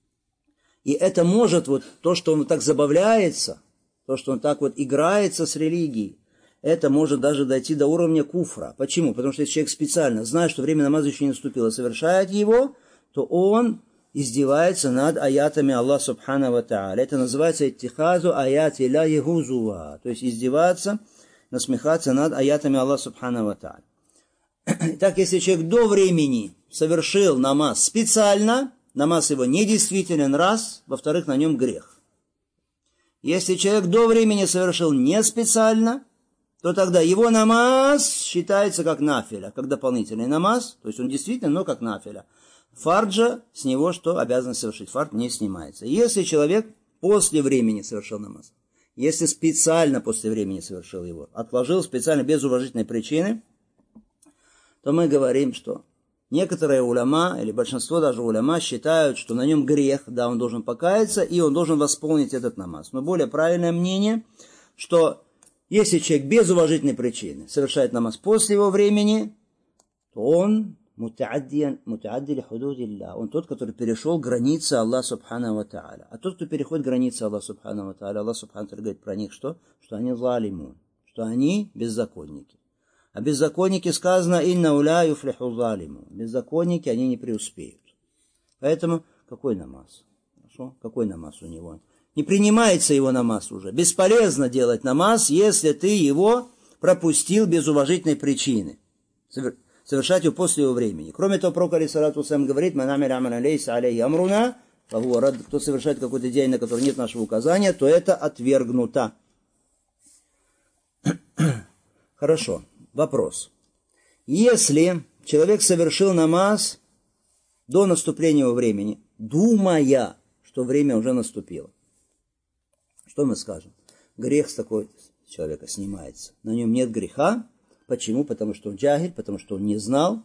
и это может, вот то, что он так забавляется, то, что он так вот играется с религией, это может даже дойти до уровня куфра. Почему? Потому что если человек специально, зная, что время намаза еще не наступило, совершает его, то он издевается над аятами Аллаха Субхану ва Тааля. Это называется иттихазу аяти ла ягузуа. То есть издеваться, насмехаться над аятами Аллаха Субхану ва Тааля. Итак, если человек до времени совершил намаз специально, намаз его недействителен, раз, во-вторых, на нем грех. Если человек до времени совершил не специально, то тогда его намаз считается как нафиля, как дополнительный намаз, то есть он действительно, но как нафиля. фарджа, с него что? Обязанность совершить фардж не снимается. Если человек после времени совершил намаз, если специально после времени совершил его, отложил специально без уважительной причины, то мы говорим, что некоторые уляма, или большинство даже уляма, считают, что на нем грех, да, он должен покаяться, и он должен восполнить этот намаз. Но более правильное мнение, что если человек без уважительной причины совершает намаз после его времени, то он мутаадди худудилля. Он тот, который перешел границы Аллаха Субхану ва Тааля. А тот, кто переходит границы Аллаха Субхану ва Тааля, Аллах Субхану ва Тааля говорит про них что? Что они залимун, что они беззаконники. А беззаконники сказано инна уля юфлиху залиму. Беззаконники, они не преуспеют. Поэтому какой намаз? Хорошо? Какой намаз у него? Не принимается его намаз уже. Бесполезно делать намаз, если ты его пропустил без уважительной причины. Совершать его после его времени. Кроме того, пророк алейхиссалату вассалям говорит, кто совершает какой-то день, на который нет нашего указания, то это отвергнуто. Хорошо. Вопрос. Если человек совершил намаз до наступления его времени, думая, что время уже наступило, что мы скажем? Грех с такого человека снимается. На нем нет греха. Почему? Потому что он джахиль, потому что он не знал.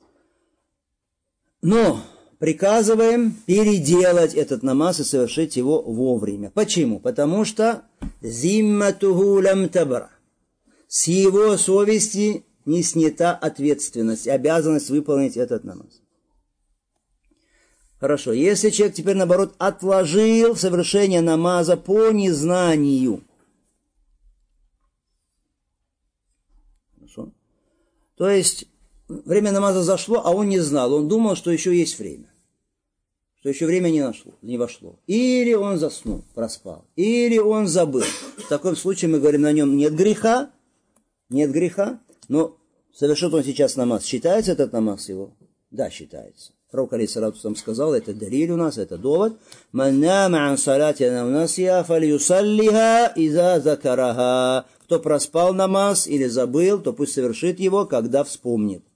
Но приказываем переделать этот намаз и совершить его вовремя. Почему? Потому что зимматуху лам табра. С его совести не снята ответственность, обязанность выполнить этот намаз. Хорошо, если человек теперь, наоборот, отложил совершение намаза по незнанию. Хорошо. То есть, время намаза зашло, а он не знал, он думал, что еще есть время. Что еще время не вошло. Или он заснул, проспал, или он забыл. В таком случае мы говорим, на нем нет греха, но совершит он сейчас намаз. Считается этот намаз его? Да, считается. Пророк алейхиссалату вассалям сказал, это далиль у нас, это довод. Кто проспал намаз или забыл, то пусть совершит его, когда вспомнит.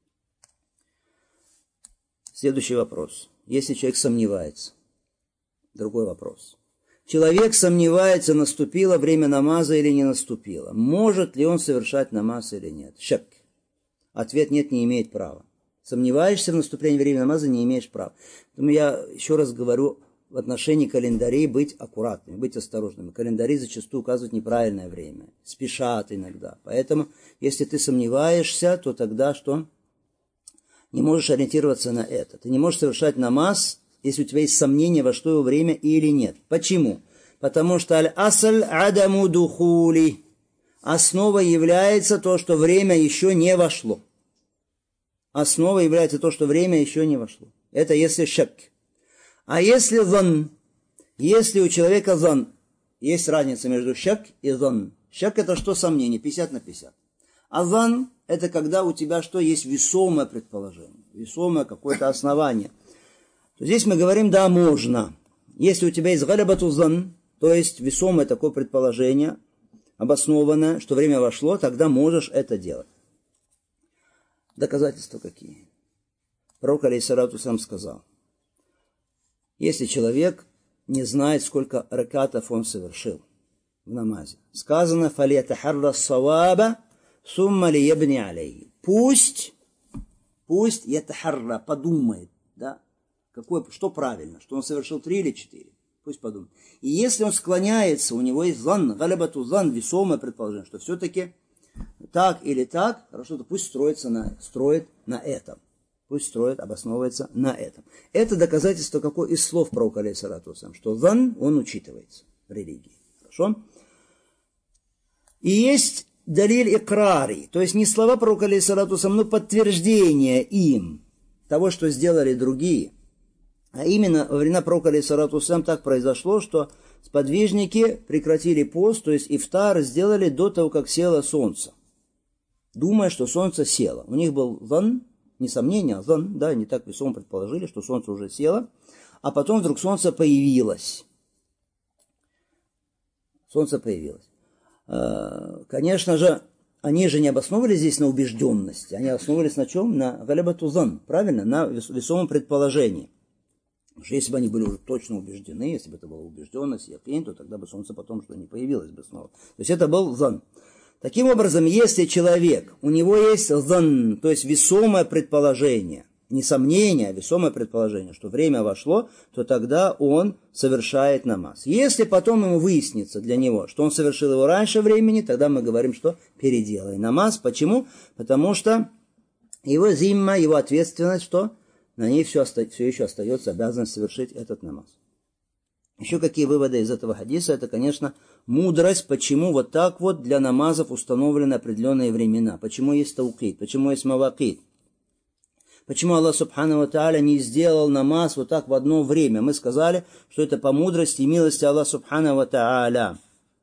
Следующий вопрос. Если человек сомневается. Другой вопрос. Человек сомневается, наступило время намаза или не наступило. Может ли он совершать намаз или нет? Шак. Ответ нет, не имеет права. Сомневаешься в наступлении времени намаза, не имеешь права. Поэтому я еще раз говорю в отношении календарей быть аккуратными, быть осторожными. Календари зачастую указывают неправильное время, спешат иногда. Поэтому, если ты сомневаешься, то тогда что? Не можешь ориентироваться на это. Ты не можешь совершать намаз, если у тебя есть сомнения, во что его время или нет. Почему? Потому что аль-асль адаму духули. Основа является то, что время еще не вошло. Основа является то, что время еще не вошло. Это если шак. А если зан, если у человека зан, есть разница между шак и зан. Шак это что? Сомнение, 50 на 50. А зан это когда у тебя что? Есть весомое предположение, весомое какое-то основание. То здесь мы говорим, да, можно. Если у тебя есть галябату зан, то есть весомое такое предположение, обоснованное, что время вошло, тогда можешь это делать. Доказательства какие? Пророк алейхиссалату вассалям сказал, если человек не знает, сколько ракатов он совершил в намазе, сказано, фалятахарра саваба сумма лиябни алейхи. Пусть ятахарра подумает, да, что правильно, что он совершил 3 или 4. Пусть подумает. И если он склоняется, у него есть зан, галябату зан, весомое предположение, что все-таки так или так, хорошо, то пусть строит на этом. Пусть строит, обосновывается на этом. Это доказательство какое из слов пророка алейхиссалату вассалям, что зан, он учитывается в религии. Хорошо? И есть далиль икрари, то есть не слова пророка алейхиссалату вассалям, но подтверждение им того, что сделали другие. А именно во времена пророка алейхиссалату вассалям так произошло, что сподвижники прекратили пост, то есть ифтар сделали до того, как село солнце. Думая, что солнце село. У них был зан, не сомнение, а зан, да, они так весомо предположили, что солнце уже село, а потом вдруг солнце появилось. Солнце появилось. Конечно же, они же не обосновывались здесь на убежденности, они основывались на чем? На галябату зан, правильно? На весомом предположении. Потому что если бы они были уже точно убеждены, если бы это была убежденность, якин, то тогда бы солнце потом что не появилось бы снова. То есть это был зан. Таким образом, если человек, у него есть зан, то есть весомое предположение, не сомнение, а весомое предположение, что время вошло, то тогда он совершает намаз. Если потом ему выяснится для него, что он совершил его раньше времени, тогда мы говорим, что переделай намаз. Почему? Потому что его зимма, его ответственность, что на ней все еще остается обязанность совершить этот намаз. Еще какие выводы из этого хадиса? Это, конечно, мудрость, почему вот так вот для намазов установлены определенные времена. Почему есть таукид, почему есть мавакид. Почему Аллах Субхану ва Тааля не сделал намаз вот так в одно время? Мы сказали, что это по мудрости и милости Аллаха Субхану ва Тааля.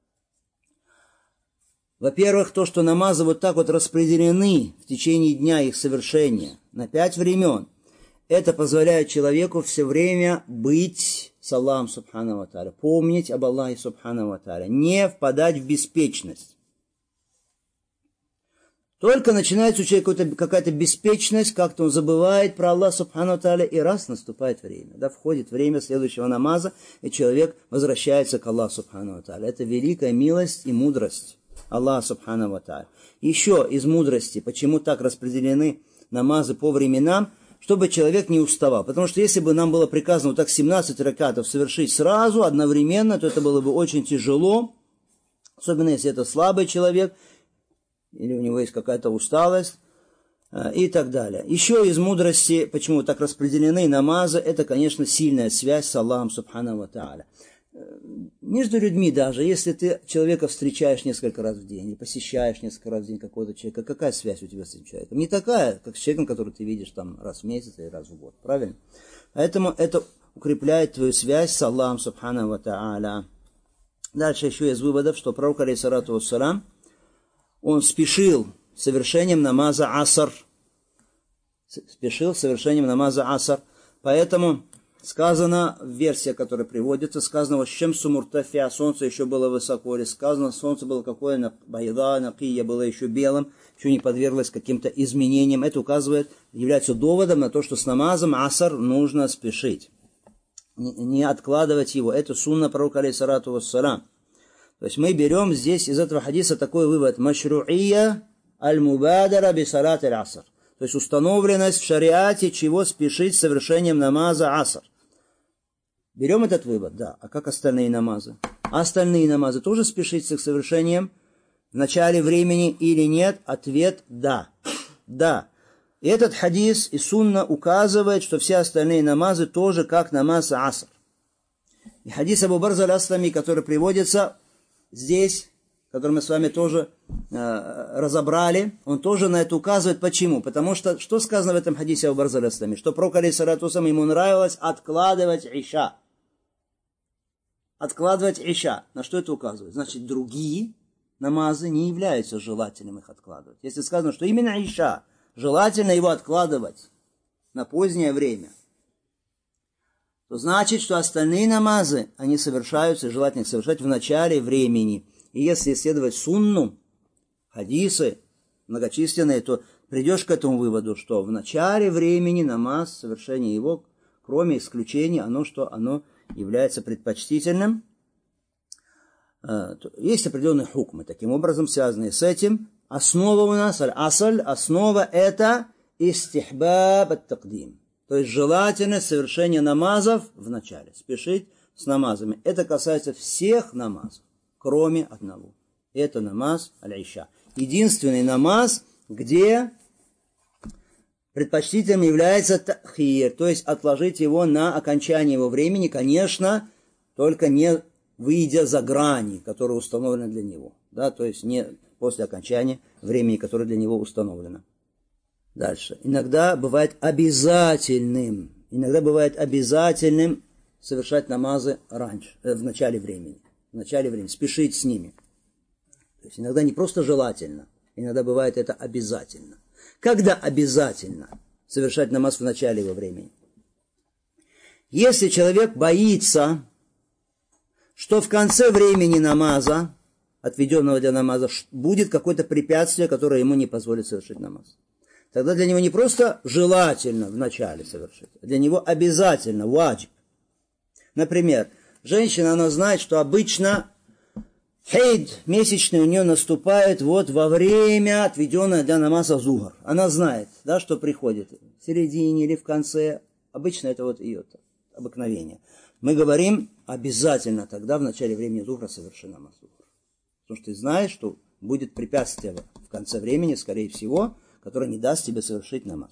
Во-первых, то, что намазы вот так вот распределены в течение дня их совершения на 5 времен, это позволяет человеку все время быть с Аллахом Субхану ва Тааля, помнить об Аллахе Субхану ва Тааля, не впадать в беспечность. Только начинается у человека какая-то беспечность, как-то он забывает про Аллаха Субхану ва Тааля, и раз наступает время, да, входит время следующего намаза, и человек возвращается к Аллаху Субхану ва Тааля. Это великая милость и мудрость Аллаха Субхану ва Тааля. Еще из мудрости, почему так распределены намазы по временам, чтобы человек не уставал. Потому что если бы нам было приказано вот так 17 ракатов совершить сразу, одновременно, то это было бы очень тяжело, особенно если это слабый человек, или у него есть какая-то усталость, и так далее. Еще из мудрости, почему так распределены намазы, это, конечно, сильная связь с Аллахом Субхану ва Тааля. Между людьми даже, если ты человека встречаешь несколько раз в день, или посещаешь несколько раз в день какого-то человека, какая связь у тебя с этим человеком? Не такая, как с человеком, которого ты видишь там раз в месяц или раз в год, правильно? Поэтому это укрепляет твою связь с Аллахом Субхану ва Тааля. Дальше еще из выводов, что пророк, алейхиссалату вассалям, он спешил с совершением намаза аср. Спешил с совершением намаза аср. Поэтому сказано, версия, которая приводится, сказано, «Щемсу муртафиа», солнце еще было высоко, или сказано, солнце было какое, байда, накия, было еще белым, еще не подверглось каким-то изменениям. Это указывает, является доводом на то, что с намазом аср нужно спешить, не откладывать его. Это сунна пророка, алейхиссалату вассалям. То есть мы берем здесь из этого хадиса такой вывод. Машру'ия аль-мубадара би салат аль-аср. То есть установленность в шариате, чего спешить с совершением намаза аср. Берем этот вывод, да. А как остальные намазы? Остальные намазы тоже спешить с их совершением в начале времени или нет? Ответ – да. Да. И этот хадис и сунна указывает, что все остальные намазы тоже как намаз аср. И хадис Абу Барза аль-Аслами, который приводится здесь, который мы с вами тоже разобрали, он тоже на это указывает. Почему? Потому что, что сказано в этом хадисе Абу Барза аль-Аслами? Что пророк, алейхиссалату вассалям, ему нравилось откладывать иша. Откладывать иша. На что это указывает? Значит, другие намазы не являются желательным их откладывать. Если сказано, что именно иша, желательно его откладывать на позднее время, то значит, что остальные намазы, они совершаются, желательно их совершать в начале времени. И если исследовать сунну, хадисы многочисленные, то придешь к этому выводу, что в начале времени намаз, совершение его, кроме исключения, оно является предпочтительным. Есть определенные хукмы, таким образом связанные с этим. Основа у нас, аль-асаль, основа это истихбаб ат-такдим. То есть желательность совершения намазов в начале. Спешить с намазами. Это касается всех намазов, кроме одного. Это намаз аль-иша. Единственный намаз, где предпочтительным является тахир, то есть отложить его на окончание его времени, конечно, только не выйдя за грани, которые установлены для него. Да, то есть не после окончания времени, которое для него установлено. Дальше. Иногда бывает обязательным совершать намазы раньше, в начале времени. Спешить с ними. То есть иногда не просто желательно, иногда бывает это обязательно. Когда обязательно совершать намаз в начале его времени? Если человек боится, что в конце времени намаза, отведенного для намаза, будет какое-то препятствие, которое ему не позволит совершить намаз. Тогда для него не просто желательно вначале совершить, а для него обязательно, ваджиб. Например, женщина, она знает, что обычно хейд месячный у нее наступает вот во время, отведенное для намаза зухр. Она знает, да, что приходит в середине или в конце. Обычно это вот ее обыкновение. Мы говорим, обязательно тогда в начале времени зухра соверши намаз зухр. Потому что ты знаешь, что будет препятствие в конце времени, скорее всего, которое не даст тебе совершить намаз.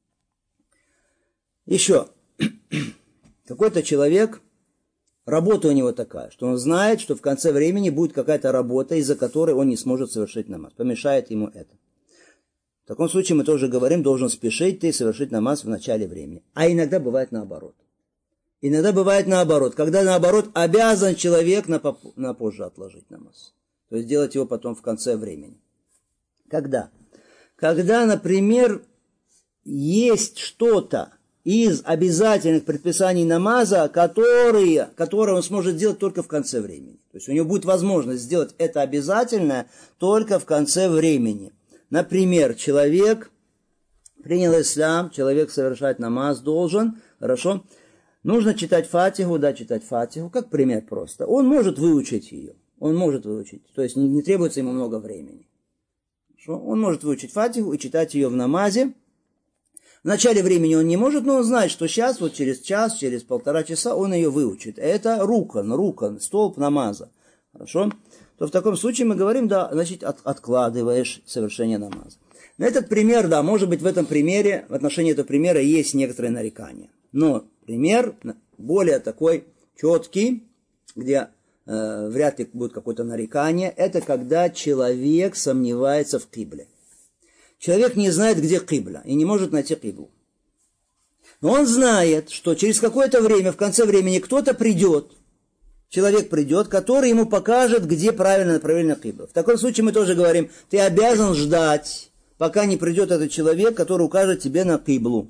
Еще. Какой-то человек, работа у него такая, что он знает, что в конце времени будет какая-то работа, из-за которой он не сможет совершить намаз. Помешает ему это. В таком случае мы тоже говорим, должен спешить ты совершить намаз в начале времени. А иногда бывает наоборот. Иногда бывает наоборот. Когда наоборот обязан человек на позже отложить намаз. То есть делать его потом в конце времени. Когда? Когда, например, есть что-то из обязательных предписаний намаза, которые он сможет делать только в конце времени. То есть у него будет возможность сделать это обязательное только в конце времени. Например, человек принял ислам, человек совершать намаз должен, хорошо, нужно читать фатиху, да, читать фатиху, как пример просто. Он может выучить ее, то есть не требуется ему много времени. Хорошо? Он может выучить фатиху и читать ее в намазе. В начале времени он не может, но он знает, что сейчас, вот через час, через полтора часа он ее выучит. Это рукан, столб намаза. Хорошо? То в таком случае мы говорим, да, значит, откладываешь совершение намаза. На этот пример, да, может быть в этом примере, в отношении этого примера есть некоторые нарекания. Но пример более такой четкий, где вряд ли будет какое-то нарекание, это когда человек сомневается в кибле. Человек не знает, где кибла, и не может найти киблу. Но он знает, что через какое-то время, в конце времени, кто-то придет, человек придет, который ему покажет, где правильно направление кибла. В таком случае мы тоже говорим, ты обязан ждать, пока не придет этот человек, который укажет тебе на киблу.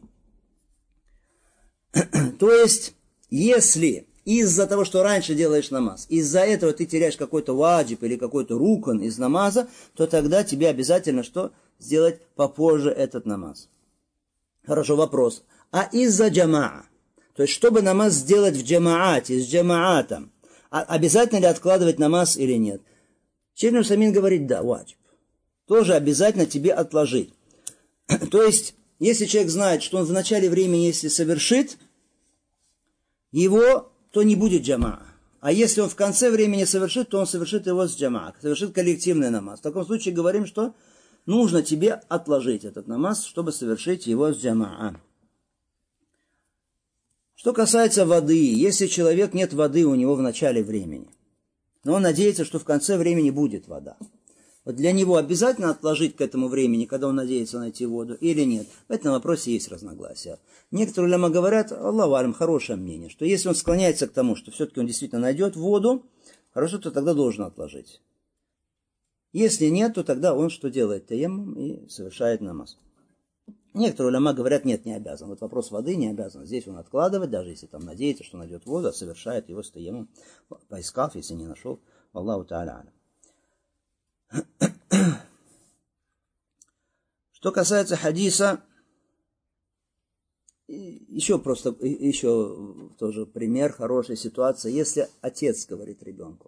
То есть, если из-за того, что раньше делаешь намаз, из-за этого ты теряешь какой-то ваджиб или какой-то рукан из намаза, то тогда тебе обязательно что? Сделать попозже этот намаз. Хорошо, вопрос. А из-за джамаа? То есть, чтобы намаз сделать в джамаате, с джамаатом, обязательно ли откладывать намаз или нет? Шейх Усаймин говорит, да, ваджиб. Тоже обязательно тебе отложить. То есть, если человек знает, что он в начале времени, если совершит его, то не будет джамаа. А если он в конце времени совершит, то он совершит его с джамаа, совершит коллективный намаз. В таком случае говорим, что нужно тебе отложить этот намаз, чтобы совершить его с джамаа. Что касается воды, если человек нет воды у него в начале времени, но он надеется, что в конце времени будет вода, вот для него обязательно отложить к этому времени, когда он надеется найти воду, или нет? В этом вопросе есть разногласия. Некоторые уляма говорят, Аллаху алям, хорошее мнение, что если он склоняется к тому, что все-таки он действительно найдет воду, хорошо, то тогда должен отложить. Если нет, то тогда он что делает? Таяммум и совершает намаз. Некоторые уляма говорят, нет, не обязан. Вот вопрос воды не обязан. Здесь он откладывает, даже если там надеется, что найдет воду, а совершает его с таяммум, поискав, если не нашел. Аллаху та'аля алям. Что касается хадиса, еще тоже пример хорошей ситуации. Если отец говорит ребенку,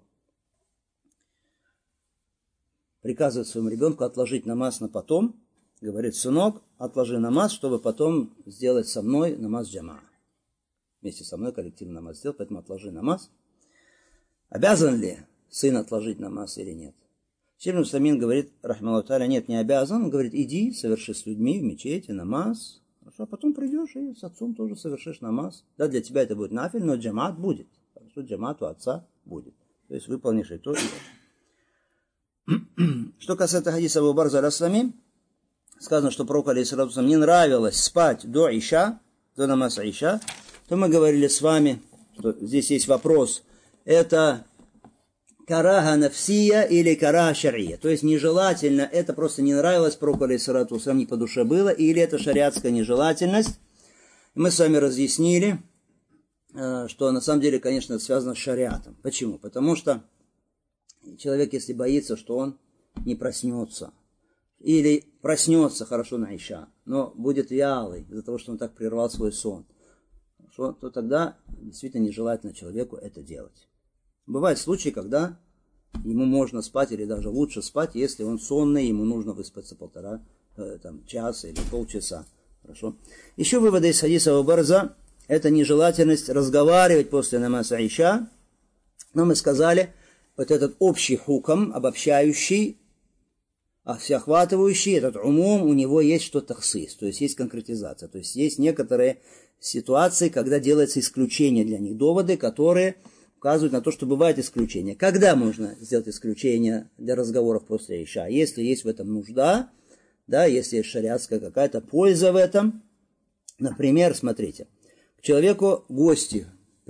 приказывает своему ребенку отложить намаз на потом, говорит, сынок, отложи намаз, чтобы потом сделать со мной намаз джамаа. Вместе со мной коллективный намаз сделать, поэтому отложи намаз. Обязан ли сын отложить намаз или нет? Шейх Усаймин говорит, рахмаллаху та'аля, нет, не обязан. Он говорит, иди, соверши с людьми в мечети намаз. Хорошо, а потом придешь и с отцом тоже совершишь намаз. Да, для тебя это будет нафиль, но джамаат будет. Хорошо, джамаат у отца будет. То есть выполнишь и то, и то. Что касается хадиса Абу Барза аль-Аслами, сказано, что пророку алейхиссалату не нравилось спать до иша, до намаза иша, то мы говорили с вами, что здесь есть вопрос, это караха нафсия или караха шария. То есть нежелательно, это просто не нравилось пророку алейхиссалату вассалям, не по душе было, или это шариатская нежелательность. Мы с вами разъяснили, что на самом деле, конечно, это связано с шариатом. Почему? Потому что человек, если боится, что он не проснется, или проснется хорошо на иша, но будет вялый из-за того, что он так прервал свой сон, то тогда действительно нежелательно человеку это делать. Бывают случаи, когда ему можно спать или даже лучше спать, если он сонный, ему нужно выспаться часа или полчаса. Хорошо. Еще выводы из хадиса Абу Барза – это нежелательность разговаривать после намаза иша. Но мы сказали, вот этот общий хукам, обобщающий, всеохватывающий, этот умум, у него есть что-то хсис, то есть есть конкретизация, то есть есть некоторые ситуации, когда делается исключение для них, доводы, которые указывают на то, что бывает исключение. Когда можно сделать исключение для разговоров после иша? Если есть в этом нужда, да, если есть шариатская какая-то польза в этом. Например, смотрите, к человеку гости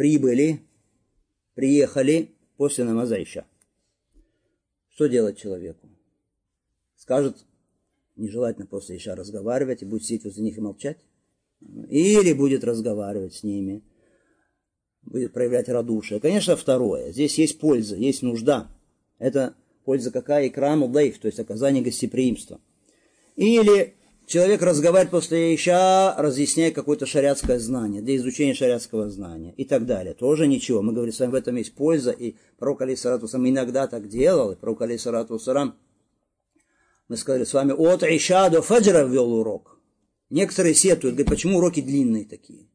приехали после намаза иша. Что делать человеку? Скажет, нежелательно после иша разговаривать и будет сидеть возле них и молчать? Или будет разговаривать с ними, будет проявлять радушие? Конечно, второе. Здесь есть польза, есть нужда. Это польза какая? Икраму лейф, то есть оказание гостеприимства. Или человек разговаривает после иша, разъясняя какое-то шариатское знание, для изучения шариатского знания и так далее. Тоже ничего. Мы говорим с вами, в этом есть польза, и пророк алейхиссалату вассалам иногда так делал, и пророк алейхиссалату вассалам, мы сказали с вами, от иша до фаджра ввел урок. Некоторые сетуют, говорят, почему уроки длинные такие?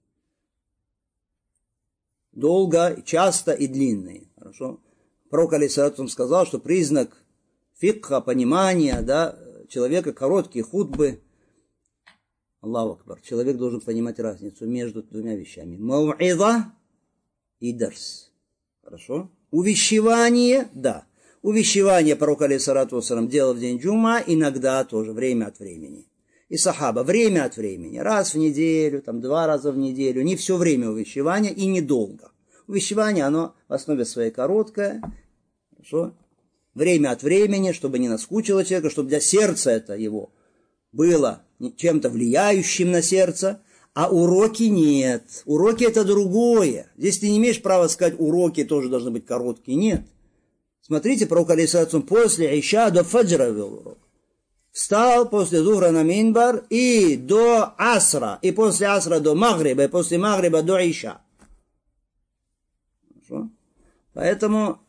Долго, часто и длинные. Хорошо? Пророк алейхиссалату вассалам сказал, что признак фикха, понимания, да, человека короткие хутбы. Аллаху акбар. Человек должен понимать разницу между двумя вещами. Мау'иза и дарс. Хорошо? Увещевание, да. Увещевание пророк алейхиссалату вассалам делал в день джума, иногда тоже, время от времени. И сахаба, время от времени. Раз в неделю, 2 раза в неделю. Не все время увещевания и недолго. Увещевание, оно в основе своей короткое. Хорошо? Время от времени, чтобы не наскучило человека, чтобы для сердца это его было чем-то влияющим на сердце, а уроки нет. Уроки это другое. Здесь ты не имеешь права сказать, уроки тоже должны быть короткие. Нет. Смотрите, пророк алейхиссалату после иша до фаджра вел урок. Встал после зухра на минбар и до асра, и после асра до магриба, и после магриба до иша. Хорошо? Поэтому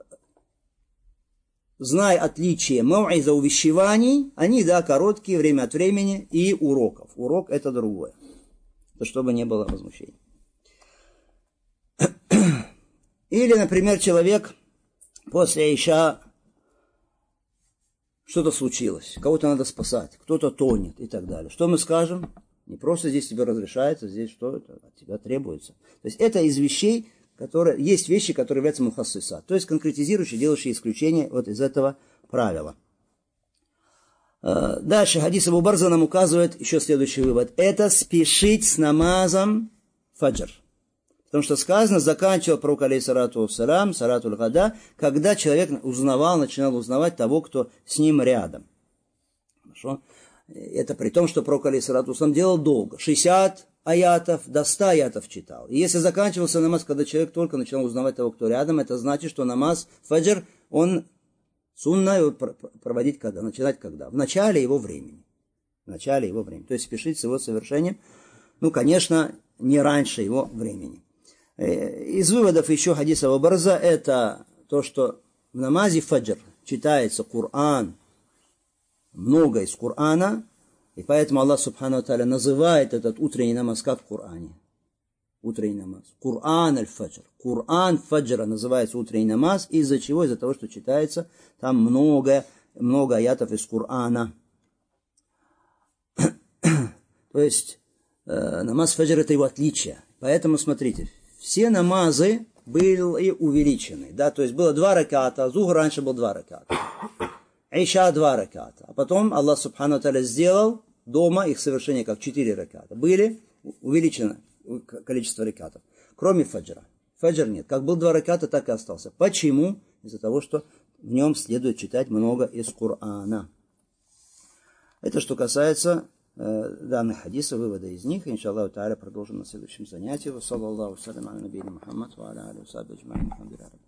знай отличие мау'иза увещеваний, они, да, короткие, время от времени, и уроков. Урок это другое. Это чтобы не было возмущений. Или, например, человек после иша что-то случилось, кого-то надо спасать, кто-то тонет и так далее. Что мы скажем? Не просто здесь тебе разрешается, здесь что это от тебя требуется. То есть это из вещей, есть вещи, которые являются мухассиса, то есть конкретизирующие, делающие исключение вот из этого правила. Дальше хадис Абу Барза нам указывает еще следующий вывод. Это спешить с намазом фаджр. Потому что сказано, заканчивал пророк алейхиссалату вассалам, салатуль гада, когда человек начинал узнавать того, кто с ним рядом. Хорошо? Это при том, что пророк алейхиссалату вассалам делал долго. 60 аятов до 100 аятов читал. И если заканчивался намаз, когда человек только начинал узнавать того, кто рядом, это значит, что намаз фаджр, он сунна его проводить когда? Начинать когда? В начале его времени. В начале его времени. То есть спешить с его совершением, конечно, не раньше его времени. Из выводов еще хадиса Абу Барза это то, что в намазе фаджр читается Коран, много из Корана, и поэтому Аллах Субхану ва Тааля называет этот утренний намаз как в Коране. Утренний намаз. Коран аль-фаджр. Коран фаджра называется утренний намаз. Из-за чего? Из-за того, что читается там много аятов из Корана. То есть намаз фаджр это его отличие. Поэтому смотрите, все намазы были увеличены. Да? То есть было 2 раката, зухр раньше был 2 раката. Иша 2 раката. А потом Аллах Субхану ва Тааля сделал дома их совершение как 4 раката. Были увеличено количество ракатов. Кроме фаджра. Фаджр нет. Как был 2 раката, так и остался. Почему? Из-за того, что в нем следует читать много из Корана. Это что касается данных хадисов, вывода из них. Иншаллаху тааля продолжим на следующем занятии. Саллаллаху салям аля набийна Мухаммад ва аля алейхи ва сахбихи аджмаин.